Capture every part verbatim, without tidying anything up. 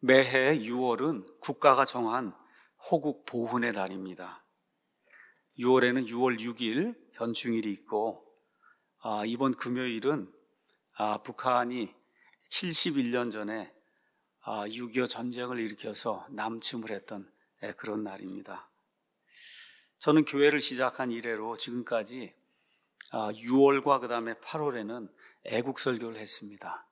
매해 유월은 국가가 정한 호국 보훈의 날입니다. 유월에는 유월 육일 현충일이 있고 아, 이번 금요일은 아, 북한이 칠십일 년 전에 아, 육이오 전쟁을 일으켜서 남침을 했던 예, 그런 날입니다. 저는 교회를 시작한 이래로 지금까지 아, 유월과 그 다음에 팔월에는 애국설교를 했습니다.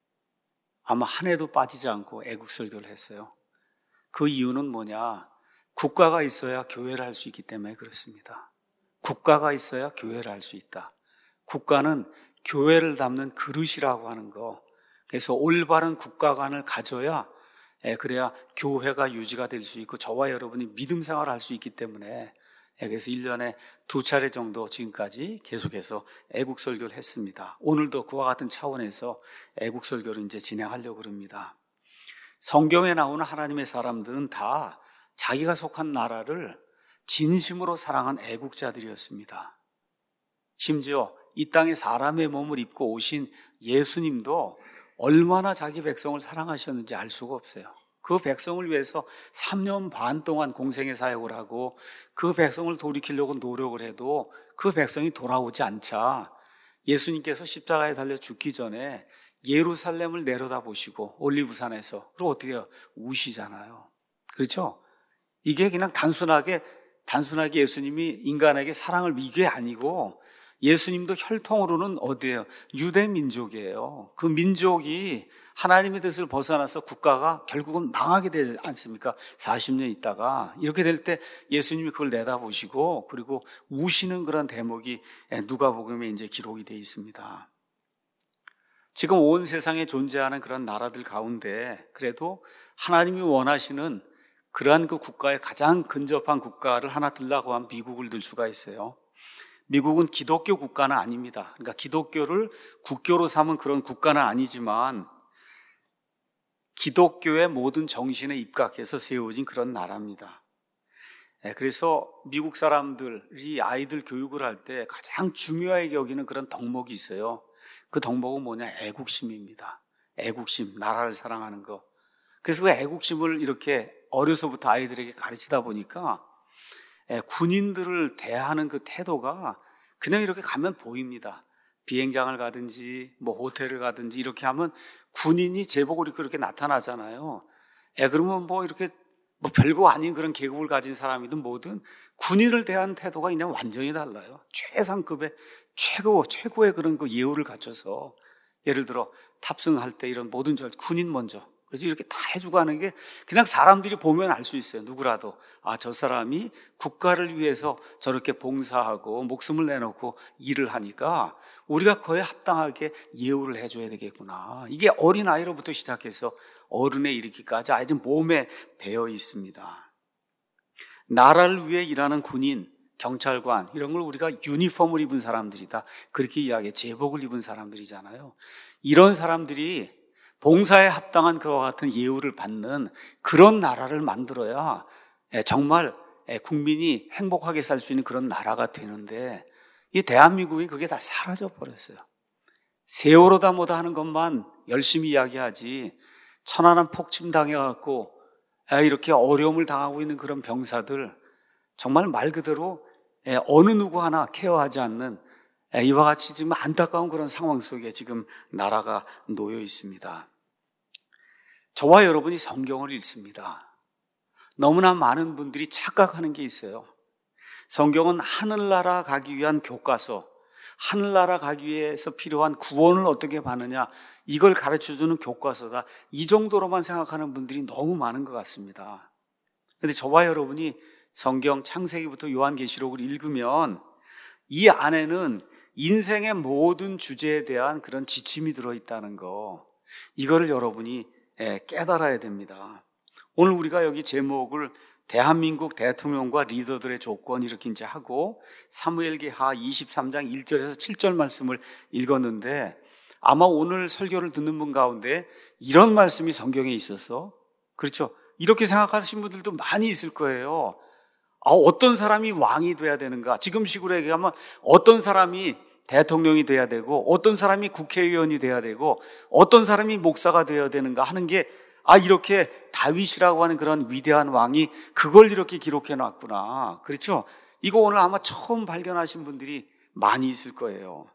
아마 한 해도 빠지지 않고 애국설교를 했어요. 그 이유는 뭐냐? 국가가 있어야 교회를 할 수 있기 때문에 그렇습니다. 국가가 있어야 교회를 할 수 있다. 국가는 교회를 담는 그릇이라고 하는 거. 그래서 올바른 국가관을 가져야 그래야 교회가 유지가 될 수 있고 저와 여러분이 믿음 생활을 할 수 있기 때문에 그래서 일 년에 두 차례 정도 지금까지 계속해서 애국설교를 했습니다. 오늘도 그와 같은 차원에서 애국설교를 이제 진행하려고 합니다. 성경에 나오는 하나님의 사람들은 다 자기가 속한 나라를 진심으로 사랑한 애국자들이었습니다. 심지어 이 땅에 사람의 몸을 입고 오신 예수님도 얼마나 자기 백성을 사랑하셨는지 알 수가 없어요. 그 백성을 위해서 삼 년 반 동안 공생의 사역을 하고 그 백성을 돌이키려고 노력을 해도 그 백성이 돌아오지 않자 예수님께서 십자가에 달려 죽기 전에 예루살렘을 내려다보시고 올리브산에서 그리고 어떻게 해요? 우시잖아요. 그렇죠? 이게 그냥 단순하게 단순하게 예수님이 인간에게 사랑을 이게 아니고 예수님도 혈통으로는 어디예요? 유대 민족이에요. 그 민족이 하나님의 뜻을 벗어나서 국가가 결국은 망하게 되지 않습니까? 사십 년 있다가 이렇게 될 때 예수님이 그걸 내다보시고 그리고 우시는 그런 대목이 누가복음에 이제 기록이 되어 있습니다. 지금 온 세상에 존재하는 그런 나라들 가운데 그래도 하나님이 원하시는 그러한 그 국가의 가장 근접한 국가를 하나 들라고 하면 미국을 들 수가 있어요. 미국은 기독교 국가는 아닙니다. 그러니까 기독교를 국교로 삼은 그런 국가는 아니지만 기독교의 모든 정신에 입각해서 세워진 그런 나라입니다. 그래서 미국 사람들이 아이들 교육을 할 때 가장 중요하게 여기는 그런 덕목이 있어요. 그 덕목은 뭐냐? 애국심입니다. 애국심, 나라를 사랑하는 거. 그래서 그 애국심을 이렇게 어려서부터 아이들에게 가르치다 보니까 군인들을 대하는 그 태도가 그냥 이렇게 가면 보입니다. 비행장을 가든지 뭐 호텔을 가든지 이렇게 하면 군인이 제복을 입고 이렇게 나타나잖아요. 에 그러면 뭐 이렇게 뭐 별거 아닌 그런 계급을 가진 사람이든 뭐든 군인을 대하는 태도가 그냥 완전히 달라요. 최상급의 최고 최고의 그런 그 예우를 갖춰서 예를 들어 탑승할 때 이런 모든 절 군인 먼저 그래서 이렇게 다 해주고 하는 게 그냥 사람들이 보면 알 수 있어요. 누구라도 아, 저 사람이 국가를 위해서 저렇게 봉사하고 목숨을 내놓고 일을 하니까 우리가 그에 합당하게 예우를 해줘야 되겠구나. 이게 어린아이로부터 시작해서 어른에 이르기까지 아주 몸에 배어 있습니다. 나라를 위해 일하는 군인, 경찰관 이런 걸 우리가 유니폼을 입은 사람들이다 그렇게 이야기해. 제복을 입은 사람들이잖아요. 이런 사람들이 봉사에 합당한 그와 같은 예우를 받는 그런 나라를 만들어야 정말 국민이 행복하게 살 수 있는 그런 나라가 되는데 이 대한민국이 그게 다 사라져 버렸어요. 세월호다 뭐다 하는 것만 열심히 이야기하지 천안함 폭침 당해갖고 이렇게 어려움을 당하고 있는 그런 병사들 정말 말 그대로 어느 누구 하나 케어하지 않는 이와 같이 지금 안타까운 그런 상황 속에 지금 나라가 놓여 있습니다. 저와 여러분이 성경을 읽습니다. 너무나 많은 분들이 착각하는 게 있어요. 성경은 하늘나라 가기 위한 교과서, 하늘나라 가기 위해서 필요한 구원을 어떻게 받느냐 이걸 가르쳐주는 교과서다. 이 정도로만 생각하는 분들이 너무 많은 것 같습니다. 그런데 저와 여러분이 성경 창세기부터 요한계시록을 읽으면 이 안에는 인생의 모든 주제에 대한 그런 지침이 들어있다는 거 이거를 여러분이 깨달아야 됩니다. 오늘 우리가 여기 제목을 대한민국 대통령과 리더들의 조건 이렇게 이제 하고 사무엘기하 이십삼 장 일 절에서 칠 절 말씀을 읽었는데 아마 오늘 설교를 듣는 분 가운데 이런 말씀이 성경에 있어서 그렇죠? 이렇게 생각하시는 분들도 많이 있을 거예요. 아, 어떤 사람이 왕이 돼야 되는가? 지금식으로 얘기하면 어떤 사람이 대통령이 돼야 되고 어떤 사람이 국회의원이 돼야 되고 어떤 사람이 목사가 돼야 되는가 하는 게 아, 이렇게 다윗이라고 하는 그런 위대한 왕이 그걸 이렇게 기록해 놨구나. 그렇죠? 이거 오늘 아마 처음 발견하신 분들이 많이 있을 거예요.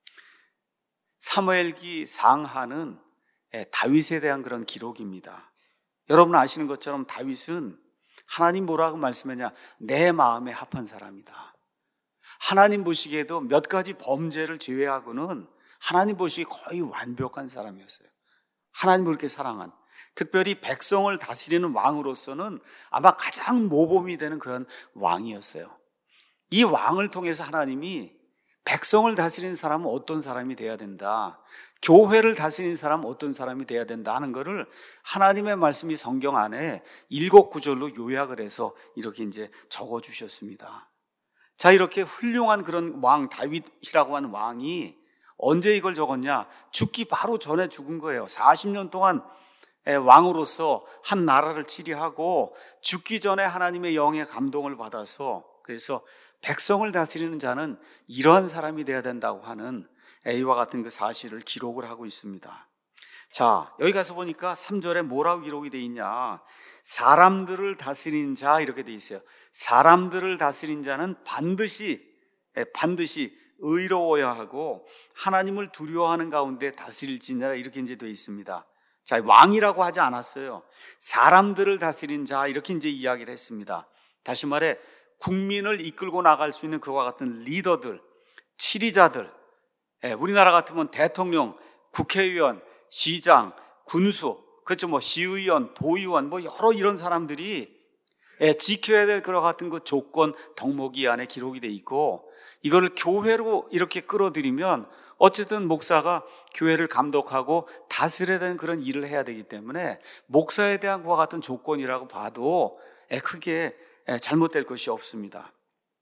사무엘기 상하는 다윗에 대한 그런 기록입니다. 여러분 아시는 것처럼 다윗은 하나님 뭐라고 말씀하냐? 내 마음에 합한 사람이다. 하나님 보시기에도 몇 가지 범죄를 제외하고는 하나님 보시기에 거의 완벽한 사람이었어요. 하나님을 그렇게 사랑한, 특별히 백성을 다스리는 왕으로서는 아마 가장 모범이 되는 그런 왕이었어요. 이 왕을 통해서 하나님이 백성을 다스리는 사람은 어떤 사람이 돼야 된다, 교회를 다스리는 사람은 어떤 사람이 돼야 된다 하는 것을 하나님의 말씀이 성경 안에 일곱 구절로 요약을 해서 이렇게 이제 적어 주셨습니다. 자, 이렇게 훌륭한 그런 왕, 다윗이라고 하는 왕이 언제 이걸 적었냐? 죽기 바로 전에 죽은 거예요. 사십 년 동안 왕으로서 한 나라를 치리하고 죽기 전에 하나님의 영의 감동을 받아서, 그래서 백성을 다스리는 자는 이러한 사람이 되어야 된다고 하는 A와 같은 그 사실을 기록을 하고 있습니다. 자, 여기 가서 보니까 삼 절에 뭐라고 기록이 되어 있냐? 사람들을 다스리는 자, 이렇게 되어 있어요. 사람들을 다스리는 자는 반드시 반드시 의로워야 하고 하나님을 두려워하는 가운데 다스릴지니라, 이렇게 이제 되어 있습니다. 자, 왕이라고 하지 않았어요. 사람들을 다스리는 자, 이렇게 이제 이야기를 했습니다. 다시 말해 국민을 이끌고 나갈 수 있는 그와 같은 리더들, 지리자들, 예, 우리나라 같으면 대통령, 국회의원, 시장, 군수, 그렇죠, 뭐 시의원, 도의원, 뭐 여러 이런 사람들이 예, 지켜야 될 그와 같은 그 조건 덕목이 안에 기록이 돼 있고, 이거를 교회로 이렇게 끌어들이면 어쨌든 목사가 교회를 감독하고 다스려야 되는 그런 일을 해야 되기 때문에 목사에 대한 그와 같은 조건이라고 봐도 예, 크게 잘못될 것이 없습니다.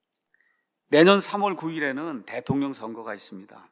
내년 삼월 구일에는 대통령 선거가 있습니다.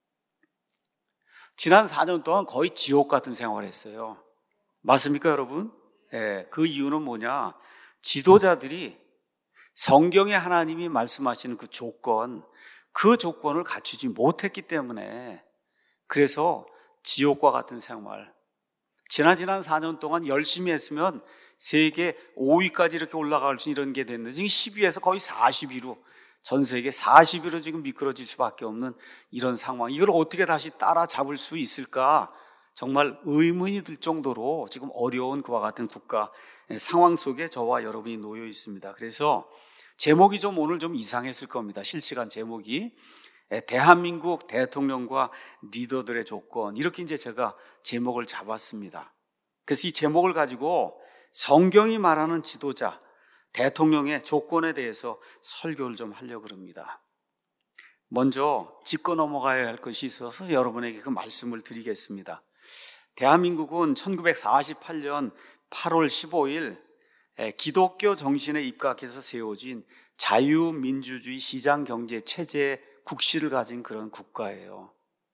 지난 사 년 동안 거의 지옥 같은 생활을 했어요. 맞습니까, 여러분? 예, 그 이유는 뭐냐? 지도자들이 성경에 하나님이 말씀하시는 그 조건, 그 조건을 갖추지 못했기 때문에, 그래서 지옥과 같은 생활, 지난 지난 사 년 동안 열심히 했으면 세계 오 위까지 이렇게 올라갈 수 이런 게 됐는데 지금 십 위에서 거의 사십 위로, 전 세계 사십 위로 지금 미끄러질 수밖에 없는 이런 상황, 이걸 어떻게 다시 따라잡을 수 있을까 정말 의문이 들 정도로 지금 어려운 그와 같은 국가 상황 속에 저와 여러분이 놓여 있습니다. 그래서 제목이 좀 오늘 좀 이상했을 겁니다. 실시간 제목이 대한민국 대통령과 리더들의 조건, 이렇게 이제 제가 제목을 잡았습니다. 그래서 이 제목을 가지고 성경이 말하는 지도자, 대통령의 조건에 대해서 설교를 좀 하려고 합니다. 먼저 짚고 넘어가야 할 것이 있어서 여러분에게 그 말씀을 드리겠습니다. 대한민국은 천구백사십팔 년 팔월 십오일 기독교 정신에 입각해서 세워진 자유민주주의 시장경제 체제의 국시를 가진 그런 국가예요.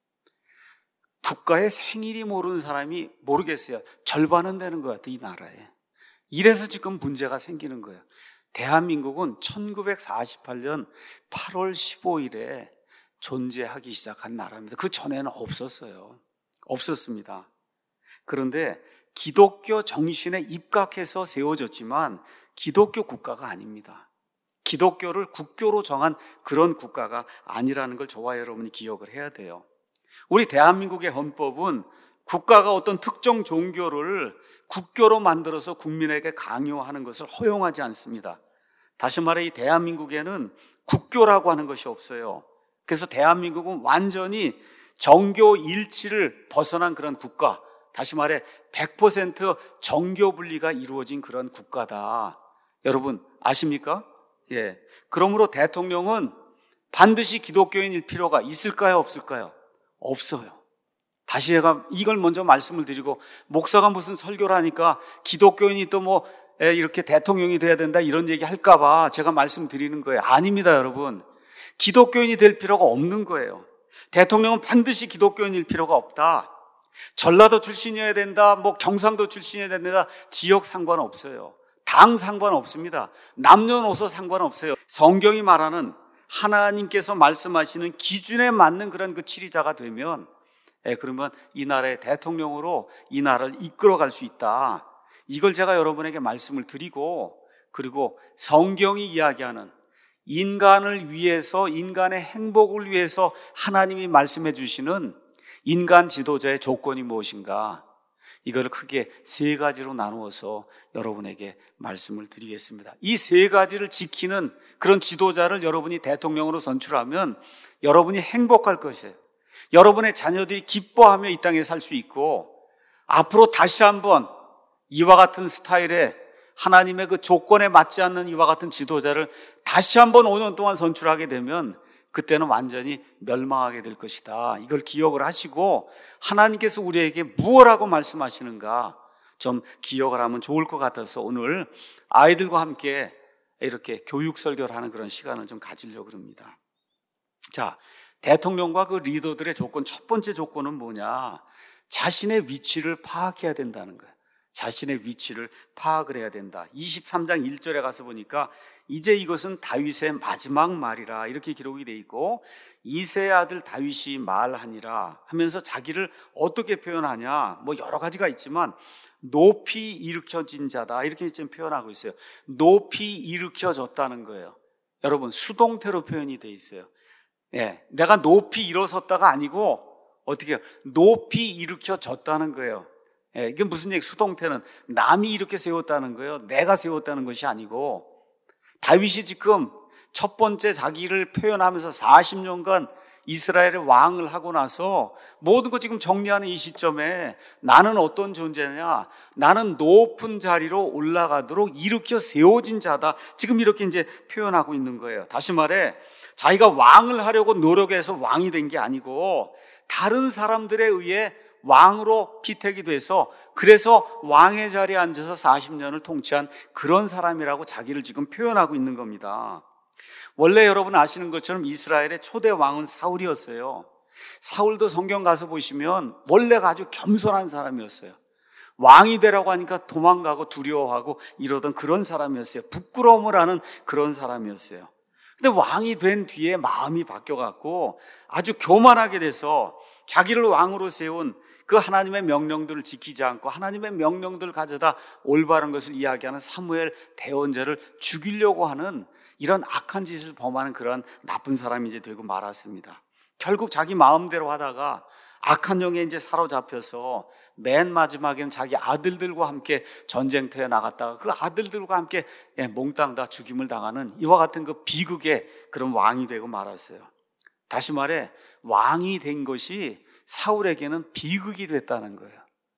국가의 생일이 모르는 사람이 모르겠어요. 절반은 되는 것 같아요, 이 나라에. 이래서 지금 문제가 생기는 거예요. 대한민국은 천구백사십팔 년 팔월 십오일에 존재하기 시작한 나라입니다. 그 전에는 없었어요. 없었습니다. 그런데 기독교 정신에 입각해서 세워졌지만 기독교 국가가 아닙니다. 기독교를 국교로 정한 그런 국가가 아니라는 걸 저와 여러분이 기억을 해야 돼요. 우리 대한민국의 헌법은 국가가 어떤 특정 종교를 국교로 만들어서 국민에게 강요하는 것을 허용하지 않습니다. 다시 말해 이 대한민국에는 국교라고 하는 것이 없어요. 그래서 대한민국은 완전히 정교 일치를 벗어난 그런 국가, 다시 말해 백 퍼센트 정교 분리가 이루어진 그런 국가다. 여러분 아십니까? 예. 그러므로 대통령은 반드시 기독교인일 필요가 있을까요, 없을까요? 없어요. 다시 제가 이걸 먼저 말씀을 드리고, 목사가 무슨 설교를 하니까 기독교인이 또 뭐 이렇게 대통령이 돼야 된다 이런 얘기 할까봐 제가 말씀드리는 거예요. 아닙니다, 여러분. 기독교인이 될 필요가 없는 거예요. 대통령은 반드시 기독교인일 필요가 없다. 전라도 출신이어야 된다, 뭐 경상도 출신이어야 된다, 지역 상관없어요. 당 상관없습니다. 남녀노소 상관없어요. 성경이 말하는 하나님께서 말씀하시는 기준에 맞는 그런 그 치리자가 되면, 예, 그러면 이 나라의 대통령으로 이 나라를 이끌어갈 수 있다. 이걸 제가 여러분에게 말씀을 드리고, 그리고 성경이 이야기하는 인간을 위해서, 인간의 행복을 위해서 하나님이 말씀해 주시는 인간 지도자의 조건이 무엇인가, 이걸 크게 세 가지로 나누어서 여러분에게 말씀을 드리겠습니다. 이 세 가지를 지키는 그런 지도자를 여러분이 대통령으로 선출하면 여러분이 행복할 것이에요. 여러분의 자녀들이 기뻐하며 이 땅에 살 수 있고, 앞으로 다시 한번 이와 같은 스타일의 하나님의 그 조건에 맞지 않는 이와 같은 지도자를 다시 한번 오 년 동안 선출하게 되면 그때는 완전히 멸망하게 될 것이다. 이걸 기억을 하시고 하나님께서 우리에게 무엇라고 말씀하시는가 좀 기억을 하면 좋을 것 같아서 오늘 아이들과 함께 이렇게 교육 설교를 하는 그런 시간을 좀 가지려고 합니다. 자, 대통령과 그 리더들의 조건, 첫 번째 조건은 뭐냐? 자신의 위치를 파악해야 된다는 거예요. 자신의 위치를 파악을 해야 된다. 이십삼 장 일 절에 가서 보니까 이제 이것은 다윗의 마지막 말이라 이렇게 기록이 돼 있고, 이새의 아들 다윗이 말하니라 하면서 자기를 어떻게 표현하냐, 뭐 여러 가지가 있지만 높이 일으켜진 자다 이렇게 지금 표현하고 있어요. 높이 일으켜졌다는 거예요. 여러분, 수동태로 표현이 돼 있어요. 예, 내가 높이 일어섰다가 아니고 어떻게 높이 일으켜졌다는 거예요. 예, 이게 무슨 얘기? 수동태는 남이 이렇게 세웠다는 거예요. 내가 세웠다는 것이 아니고, 다윗이 지금 첫 번째 자기를 표현하면서 사십 년간 이스라엘의 왕을 하고 나서 모든 거 지금 정리하는 이 시점에 나는 어떤 존재냐? 나는 높은 자리로 올라가도록 일으켜 세워진 자다. 지금 이렇게 이제 표현하고 있는 거예요. 다시 말해, 자기가 왕을 하려고 노력해서 왕이 된 게 아니고 다른 사람들에 의해 왕으로 피택이 돼서 그래서 왕의 자리에 앉아서 사십 년을 통치한 그런 사람이라고 자기를 지금 표현하고 있는 겁니다. 원래 여러분 아시는 것처럼 이스라엘의 초대 왕은 사울이었어요. 사울도 성경 가서 보시면 원래가 아주 겸손한 사람이었어요. 왕이 되라고 하니까 도망가고 두려워하고 이러던 그런 사람이었어요. 부끄러움을 하는 그런 사람이었어요. 근데 왕이 된 뒤에 마음이 바뀌어갖고 아주 교만하게 돼서 자기를 왕으로 세운 그 하나님의 명령들을 지키지 않고 하나님의 명령들을 가져다 올바른 것을 이야기하는 사무엘 대언자를 죽이려고 하는 이런 악한 짓을 범하는 그런 나쁜 사람이 이제 되고 말았습니다. 결국 자기 마음대로 하다가 악한 영에 이제 사로잡혀서 맨 마지막에는 자기 아들들과 함께 전쟁터에 나갔다가 그 아들들과 함께 몽땅 다 죽임을 당하는 이와 같은 그 비극의 그런 왕이 되고 말았어요. 다시 말해, 왕이 된 것이 사울에게는 비극이 됐다는 거예요.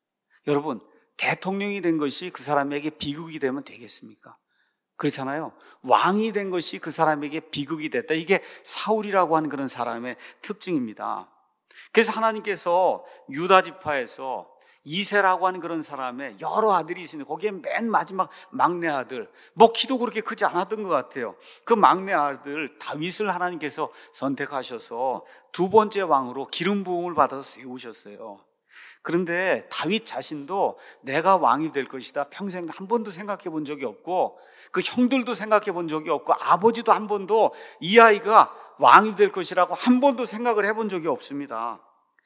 여러분, 대통령이 된 것이 그 사람에게 비극이 되면 되겠습니까? 그렇잖아요. 왕이 된 것이 그 사람에게 비극이 됐다. 이게 사울이라고 하는 그런 사람의 특징입니다. 그래서 하나님께서 유다 지파에서 이새라고 하는 그런 사람의 여러 아들이 있으니 거기에 맨 마지막 막내 아들, 뭐 키도 그렇게 크지 않았던 것 같아요. 그 막내 아들 다윗을 하나님께서 선택하셔서 두 번째 왕으로 기름 부음을 받아서 세우셨어요. 그런데 다윗 자신도 내가 왕이 될 것이다 평생 한 번도 생각해 본 적이 없고, 그 형들도 생각해 본 적이 없고, 아버지도 한 번도 이 아이가 왕이 될 것이라고 한 번도 생각을 해본 적이 없습니다.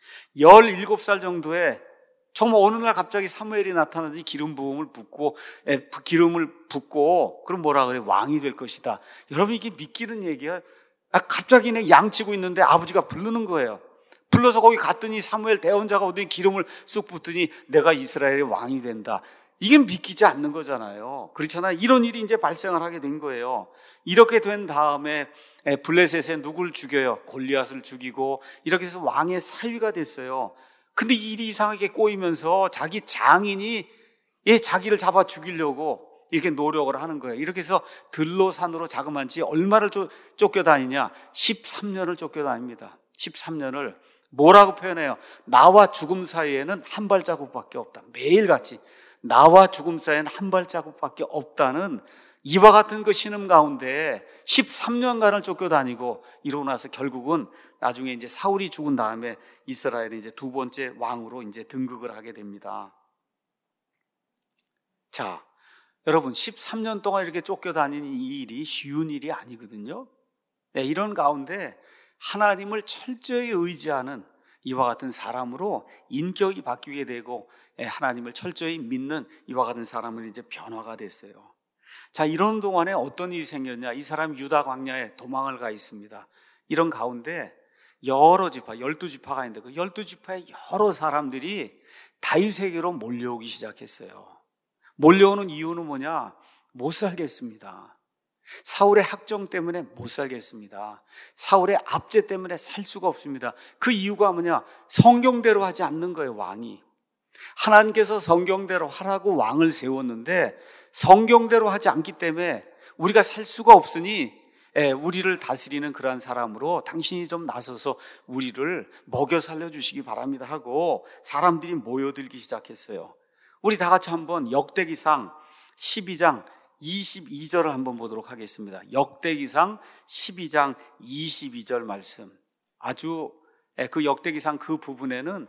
열일곱 살 정도에 정말 어느 날 갑자기 사무엘이 나타나더니 기름 부음을 붓고, 에, 기름을 붓고, 그럼 뭐라 그래? 왕이 될 것이다. 여러분, 이게 믿기는 얘기야? 아, 갑자기 내 양치고 있는데 아버지가 부르는 거예요. 불러서 거기 갔더니 사무엘 대언자가 오더니 기름을 쑥 붓더니 내가 이스라엘의 왕이 된다. 이게 믿기지 않는 거잖아요. 그렇잖아요. 이런 일이 이제 발생을 하게 된 거예요. 이렇게 된 다음에 블레셋에 누굴 죽여요? 골리앗을 죽이고 이렇게 해서 왕의 사위가 됐어요. 근데 일이 이상하게 꼬이면서 자기 장인이 얘 자기를 잡아 죽이려고 이렇게 노력을 하는 거예요. 이렇게 해서 들로산으로 자그만 지 얼마를 쫓겨다니냐? 십삼 년을 쫓겨다닙니다. 십삼 년을 뭐라고 표현해요? 나와 죽음 사이에는 한 발자국밖에 없다. 매일같이 나와 죽음 사이에는 한 발자국밖에 없다는 이와 같은 그 신음 가운데 십삼 년간을 쫓겨다니고 이러고 나서 결국은 나중에 이제 사울이 죽은 다음에 이스라엘이 이제 두 번째 왕으로 이제 등극을 하게 됩니다. 자, 여러분, 십삼 년 동안 이렇게 쫓겨다니는 이 일이 쉬운 일이 아니거든요. 네, 이런 가운데 하나님을 철저히 의지하는 이와 같은 사람으로 인격이 바뀌게 되고 하나님을 철저히 믿는 이와 같은 사람은 이제 변화가 됐어요. 자, 이런 동안에 어떤 일이 생겼냐? 이 사람 유다 광야에 도망을 가 있습니다. 이런 가운데 여러 지파, 열두 지파가 있는데 그 열두 지파의 여러 사람들이 다윗에게로 몰려오기 시작했어요. 몰려오는 이유는 뭐냐? 못 살겠습니다. 사울의 학정 때문에 못 살겠습니다. 사울의 압제 때문에 살 수가 없습니다. 그 이유가 뭐냐? 성경대로 하지 않는 거예요, 왕이. 하나님께서 성경대로 하라고 왕을 세웠는데 성경대로 하지 않기 때문에 우리가 살 수가 없으니 우리를 다스리는 그러한 사람으로 당신이 좀 나서서 우리를 먹여 살려주시기 바랍니다 하고 사람들이 모여들기 시작했어요. 우리 다 같이 한번 역대기상 십이 장 이십이 절을 한번 보도록 하겠습니다. 역대기상 십이 장 이십이 절 말씀. 아주 그 역대기상 그 부분에는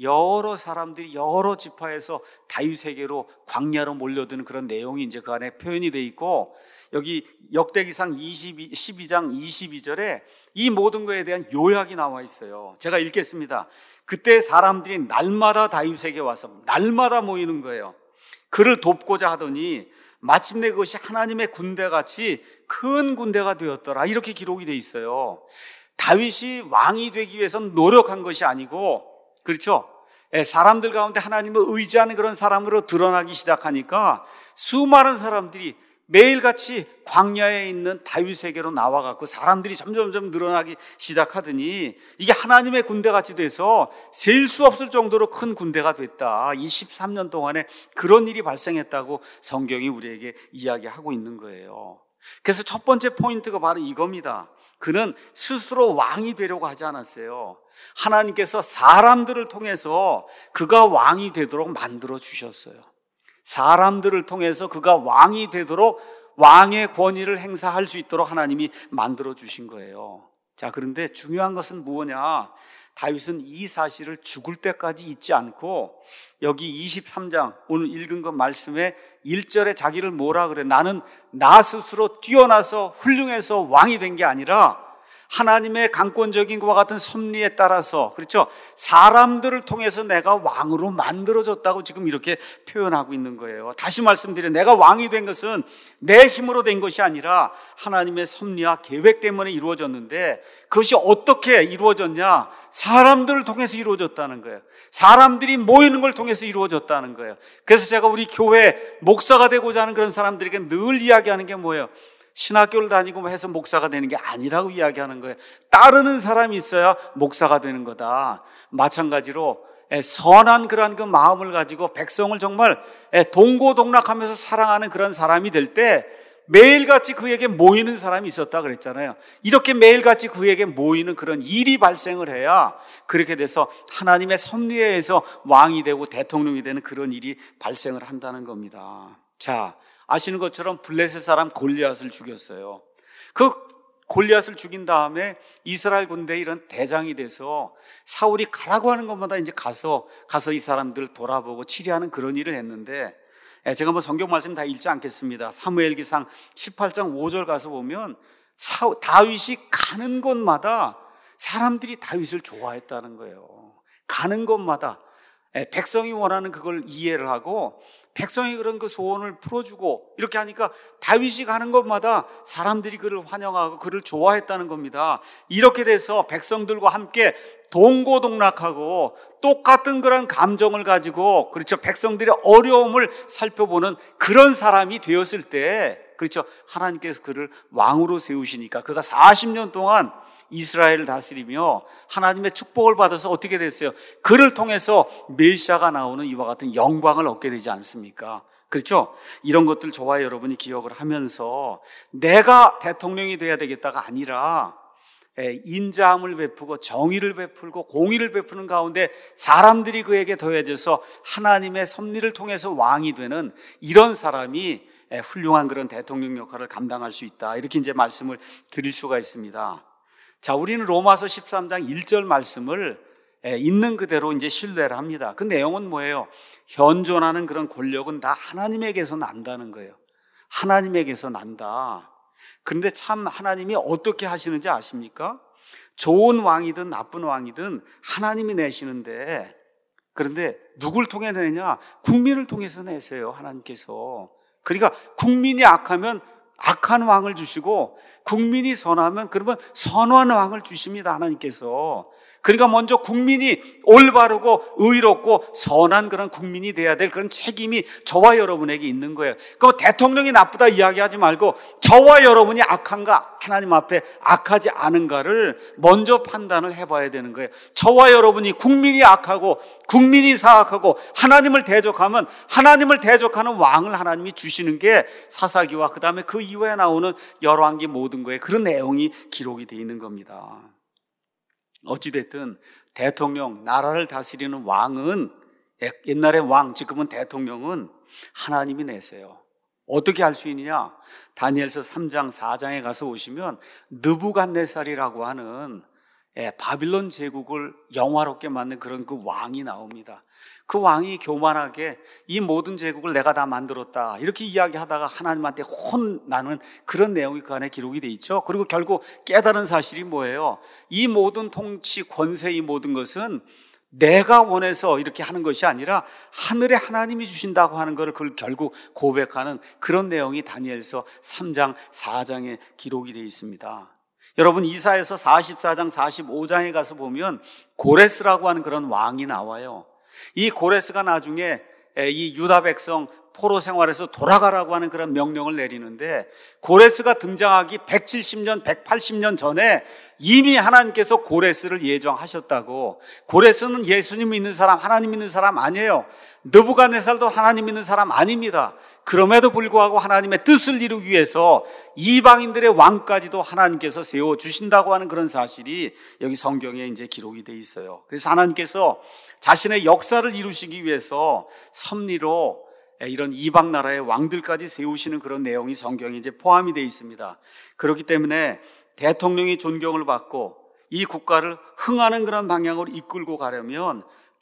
여러 사람들이 여러 지파에서 다윗에게로 광야로 몰려드는 그런 내용이 이제 그 안에 표현이 되어 있고, 여기 역대기상 십이 장 이십이 절에 이 모든 것에 대한 요약이 나와 있어요. 제가 읽겠습니다. 그때 사람들이 날마다 다윗에게 와서 날마다 모이는 거예요. 그를 돕고자 하더니 마침내 그것이 하나님의 군대같이 큰 군대가 되었더라. 이렇게 기록이 되어 있어요. 다윗이 왕이 되기 위해서는 노력한 것이 아니고, 그렇죠? 사람들 가운데 하나님을 의지하는 그런 사람으로 드러나기 시작하니까 수많은 사람들이 매일같이 광야에 있는 다윗에게로 나와갖고 사람들이 점점점 늘어나기 시작하더니 이게 하나님의 군대같이 돼서 셀 수 없을 정도로 큰 군대가 됐다. 이 십삼 년 동안에 그런 일이 발생했다고 성경이 우리에게 이야기하고 있는 거예요. 그래서 첫 번째 포인트가 바로 이겁니다. 그는 스스로 왕이 되려고 하지 않았어요. 하나님께서 사람들을 통해서 그가 왕이 되도록 만들어 주셨어요. 사람들을 통해서 그가 왕이 되도록 왕의 권위를 행사할 수 있도록 하나님이 만들어 주신 거예요. 자, 그런데 중요한 것은 무엇냐? 다윗은 이 사실을 죽을 때까지 잊지 않고 여기 이십삼 장 오늘 읽은 것 말씀에 일 절에 자기를 뭐라 그래? 나는 나 스스로 뛰어나서 훌륭해서 왕이 된 게 아니라 하나님의 강권적인 것과 같은 섭리에 따라서, 그렇죠? 사람들을 통해서 내가 왕으로 만들어졌다고 지금 이렇게 표현하고 있는 거예요. 다시 말씀드려, 내가 왕이 된 것은 내 힘으로 된 것이 아니라 하나님의 섭리와 계획 때문에 이루어졌는데, 그것이 어떻게 이루어졌냐? 사람들을 통해서 이루어졌다는 거예요. 사람들이 모이는 걸 통해서 이루어졌다는 거예요. 그래서 제가 우리 교회 목사가 되고자 하는 그런 사람들에게 늘 이야기하는 게 뭐예요? 신학교를 다니고 해서 목사가 되는 게 아니라고 이야기하는 거예요. 따르는 사람이 있어야 목사가 되는 거다. 마찬가지로 선한 그러한 그 마음을 가지고 백성을 정말 동고동락하면서 사랑하는 그런 사람이 될 때 매일같이 그에게 모이는 사람이 있었다 그랬잖아요. 이렇게 매일같이 그에게 모이는 그런 일이 발생을 해야 그렇게 돼서 하나님의 섭리에 의해서 왕이 되고 대통령이 되는 그런 일이 발생을 한다는 겁니다. 자, 아시는 것처럼 블레셋 사람 골리앗을 죽였어요. 그 골리앗을 죽인 다음에 이스라엘 군대에 이런 대장이 돼서 사울이 가라고 하는 것마다 이제 가서 가서 이 사람들 돌아보고 치리하는 그런 일을 했는데, 제가 뭐 성경 말씀 다 읽지 않겠습니다. 사무엘기상 십팔 장 오 절 가서 보면 사, 다윗이 가는 곳마다 사람들이 다윗을 좋아했다는 거예요. 가는 곳마다 백성이 원하는 그걸 이해를 하고 백성이 그런 그 소원을 풀어주고 이렇게 하니까 다윗이 가는 곳마다 사람들이 그를 환영하고 그를 좋아했다는 겁니다. 이렇게 돼서 백성들과 함께 동고동락하고 똑같은 그런 감정을 가지고, 그렇죠, 백성들의 어려움을 살펴보는 그런 사람이 되었을 때, 그렇죠, 하나님께서 그를 왕으로 세우시니까 그가 사십 년 동안 이스라엘을 다스리며 하나님의 축복을 받아서 어떻게 됐어요? 그를 통해서 메시아가 나오는 이와 같은 영광을 얻게 되지 않습니까? 그렇죠? 이런 것들 저와 여러분이 기억을 하면서 내가 대통령이 돼야 되겠다가 아니라 인자함을 베푸고 정의를 베풀고 공의를 베푸는 가운데 사람들이 그에게 더해져서 하나님의 섭리를 통해서 왕이 되는 이런 사람이 훌륭한 그런 대통령 역할을 감당할 수 있다. 이렇게 이제 말씀을 드릴 수가 있습니다. 자, 우리는 로마서 십삼 장 일 절 말씀을 있는 그대로 이제 신뢰를 합니다. 그 내용은 뭐예요? 현존하는 그런 권력은 다 하나님에게서 난다는 거예요. 하나님에게서 난다. 그런데 참 하나님이 어떻게 하시는지 아십니까? 좋은 왕이든 나쁜 왕이든 하나님이 내시는데, 그런데 누굴 통해 내냐? 국민을 통해서 내세요, 하나님께서. 그러니까 국민이 악하면 악한 왕을 주시고, 국민이 선하면 그러면 선한 왕을 주십니다, 하나님께서. 그러니까 먼저 국민이 올바르고 의롭고 선한 그런 국민이 돼야 될 그런 책임이 저와 여러분에게 있는 거예요. 그 대통령이 나쁘다 이야기하지 말고 저와 여러분이 악한가, 하나님 앞에 악하지 않은가를 먼저 판단을 해봐야 되는 거예요. 저와 여러분이 국민이 악하고 국민이 사악하고 하나님을 대적하면 하나님을 대적하는 왕을 하나님이 주시는 게 사사기와 그 다음에 그 이후에 나오는 열왕기 모든 거에 그런 내용이 기록이 되어 있는 겁니다. 어찌됐든 대통령, 나라를 다스리는 왕은, 옛날에 왕, 지금은 대통령은 하나님이 내세요. 어떻게 할 수 있느냐? 다니엘서 삼 장 사 장에 가서 보시면 느부갓네살이라고 하는 바빌론 제국을 영화롭게 만든 그런 그 왕이 나옵니다. 그 왕이 교만하게 이 모든 제국을 내가 다 만들었다 이렇게 이야기하다가 하나님한테 혼나는 그런 내용이 그 안에 기록이 돼 있죠. 그리고 결국 깨달은 사실이 뭐예요? 이 모든 통치, 권세, 이 모든 것은 내가 원해서 이렇게 하는 것이 아니라 하늘의 하나님이 주신다고 하는 것을 그걸 결국 고백하는 그런 내용이 다니엘서 삼 장 사 장에 기록이 되어 있습니다. 여러분, 이사야서 사십사 장 사십오 장에 가서 보면 고레스라고 하는 그런 왕이 나와요. 이 고레스가 나중에 이 유다 백성 포로 생활에서 돌아가라고 하는 그런 명령을 내리는데, 고레스가 등장하기 백칠십 년, 백팔십 년 전에 이미 하나님께서 고레스를 예정하셨다고. 고레스는 예수님 믿는 사람, 하나님 믿는 사람 아니에요. 느부갓네살도 하나님 믿는 사람 아닙니다. 그럼에도 불구하고 하나님의 뜻을 이루기 위해서 이방인들의 왕까지도 하나님께서 세워주신다고 하는 그런 사실이 여기 성경에 이제 기록이 돼 있어요. 그래서 하나님께서 자신의 역사를 이루시기 위해서 섭리로 이런 이방 나라의 왕들까지 세우시는 그런 내용이 성경에 이제 포함이 되어 있습니다. 그렇기 때문에 대통령이 존경을 받고 이 국가를 흥하는 그런 방향으로 이끌고 가려면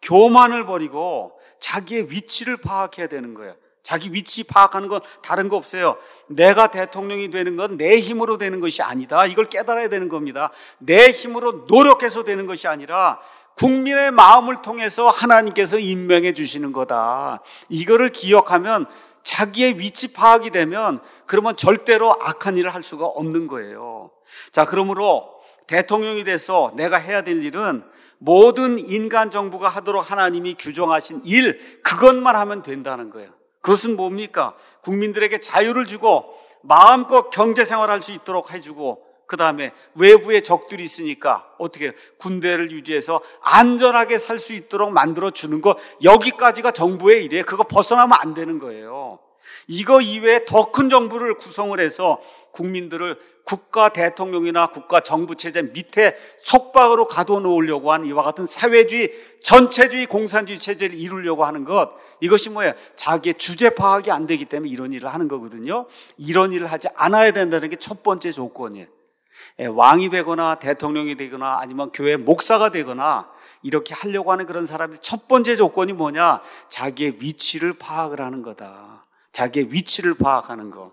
교만을 버리고 자기의 위치를 파악해야 되는 거예요. 자기 위치 파악하는 건 다른 거 없어요. 내가 대통령이 되는 건 내 힘으로 되는 것이 아니다. 이걸 깨달아야 되는 겁니다. 내 힘으로 노력해서 되는 것이 아니라 국민의 마음을 통해서 하나님께서 임명해 주시는 거다. 이거를 기억하면 자기의 위치 파악이 되면 그러면 절대로 악한 일을 할 수가 없는 거예요. 자, 그러므로 대통령이 돼서 내가 해야 될 일은 모든 인간 정부가 하도록 하나님이 규정하신 일, 그것만 하면 된다는 거예요. 그것은 뭡니까? 국민들에게 자유를 주고 마음껏 경제생활할 수 있도록 해주고, 그 다음에 외부에 적들이 있으니까 어떻게 군대를 유지해서 안전하게 살 수 있도록 만들어주는 거, 여기까지가 정부의 일이에요. 그거 벗어나면 안 되는 거예요. 이거 이외에 더 큰 정부를 구성을 해서 국민들을 국가 대통령이나 국가 정부 체제 밑에 속박으로 가둬놓으려고 하는 이와 같은 사회주의, 전체주의, 공산주의 체제를 이루려고 하는 것, 이것이 뭐예요? 자기의 주제 파악이 안 되기 때문에 이런 일을 하는 거거든요. 이런 일을 하지 않아야 된다는 게 첫 번째 조건이에요. 왕이 되거나 대통령이 되거나 아니면 교회 목사가 되거나 이렇게 하려고 하는 그런 사람의 첫 번째 조건이 뭐냐? 자기의 위치를 파악을 하는 거다. 자기의 위치를 파악하는 거.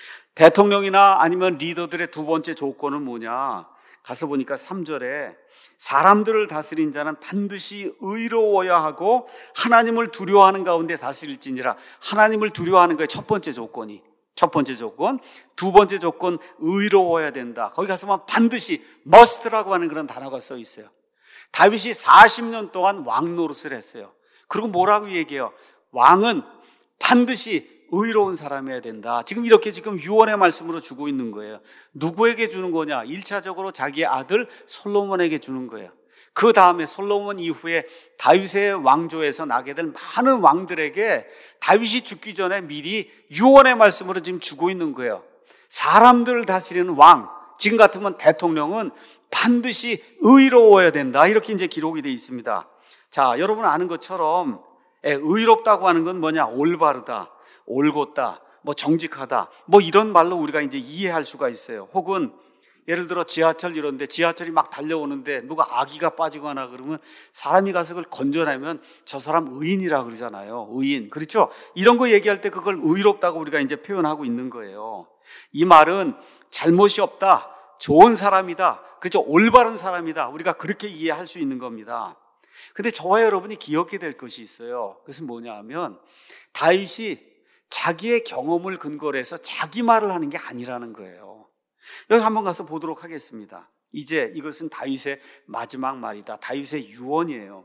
대통령이나 아니면 리더들의 두 번째 조건은 뭐냐? 가서 보니까 삼 절에 사람들을 다스린 자는 반드시 의로워야 하고 하나님을 두려워하는 가운데 다스릴지니라. 하나님을 두려워하는 거예요. 첫 번째 조건이. 첫 번째 조건. 두 번째 조건, 의로워야 된다. 거기 가서 보면 반드시 must라고 하는 그런 단어가 써 있어요. 다윗이 사십 년 동안 왕 노릇을 했어요. 그리고 뭐라고 얘기해요? 왕은 반드시 의로운 사람이어야 된다. 지금 이렇게 지금 유언의 말씀으로 주고 있는 거예요. 누구에게 주는 거냐? 일 차적으로 자기의 아들 솔로몬에게 주는 거예요. 그 다음에 솔로몬 이후에 다윗의 왕조에서 나게 될 많은 왕들에게 다윗이 죽기 전에 미리 유언의 말씀으로 지금 주고 있는 거예요. 사람들을 다스리는 왕, 지금 같으면 대통령은 반드시 의로워야 된다. 이렇게 이제 기록이 되어 있습니다. 자, 여러분 아는 것처럼 의롭다고 하는 건 뭐냐? 올바르다, 올곧다, 뭐 정직하다, 뭐 이런 말로 우리가 이제 이해할 수가 있어요. 혹은 예를 들어 지하철 이런데 지하철이 막 달려오는데 누가 아기가 빠지거나 그러면 사람이 가서 그걸 건져내면 저 사람 의인이라 그러잖아요. 의인. 그렇죠? 이런 거 얘기할 때 그걸 의롭다고 우리가 이제 표현하고 있는 거예요. 이 말은 잘못이 없다, 좋은 사람이다. 그죠? 올바른 사람이다. 우리가 그렇게 이해할 수 있는 겁니다. 근데 저와 여러분이 기억해야 될 것이 있어요. 그것은 뭐냐 하면 다윗이 자기의 경험을 근거로 해서 자기 말을 하는 게 아니라는 거예요. 여기 한번 가서 보도록 하겠습니다. 이제 이것은 다윗의 마지막 말이다. 다윗의 유언이에요.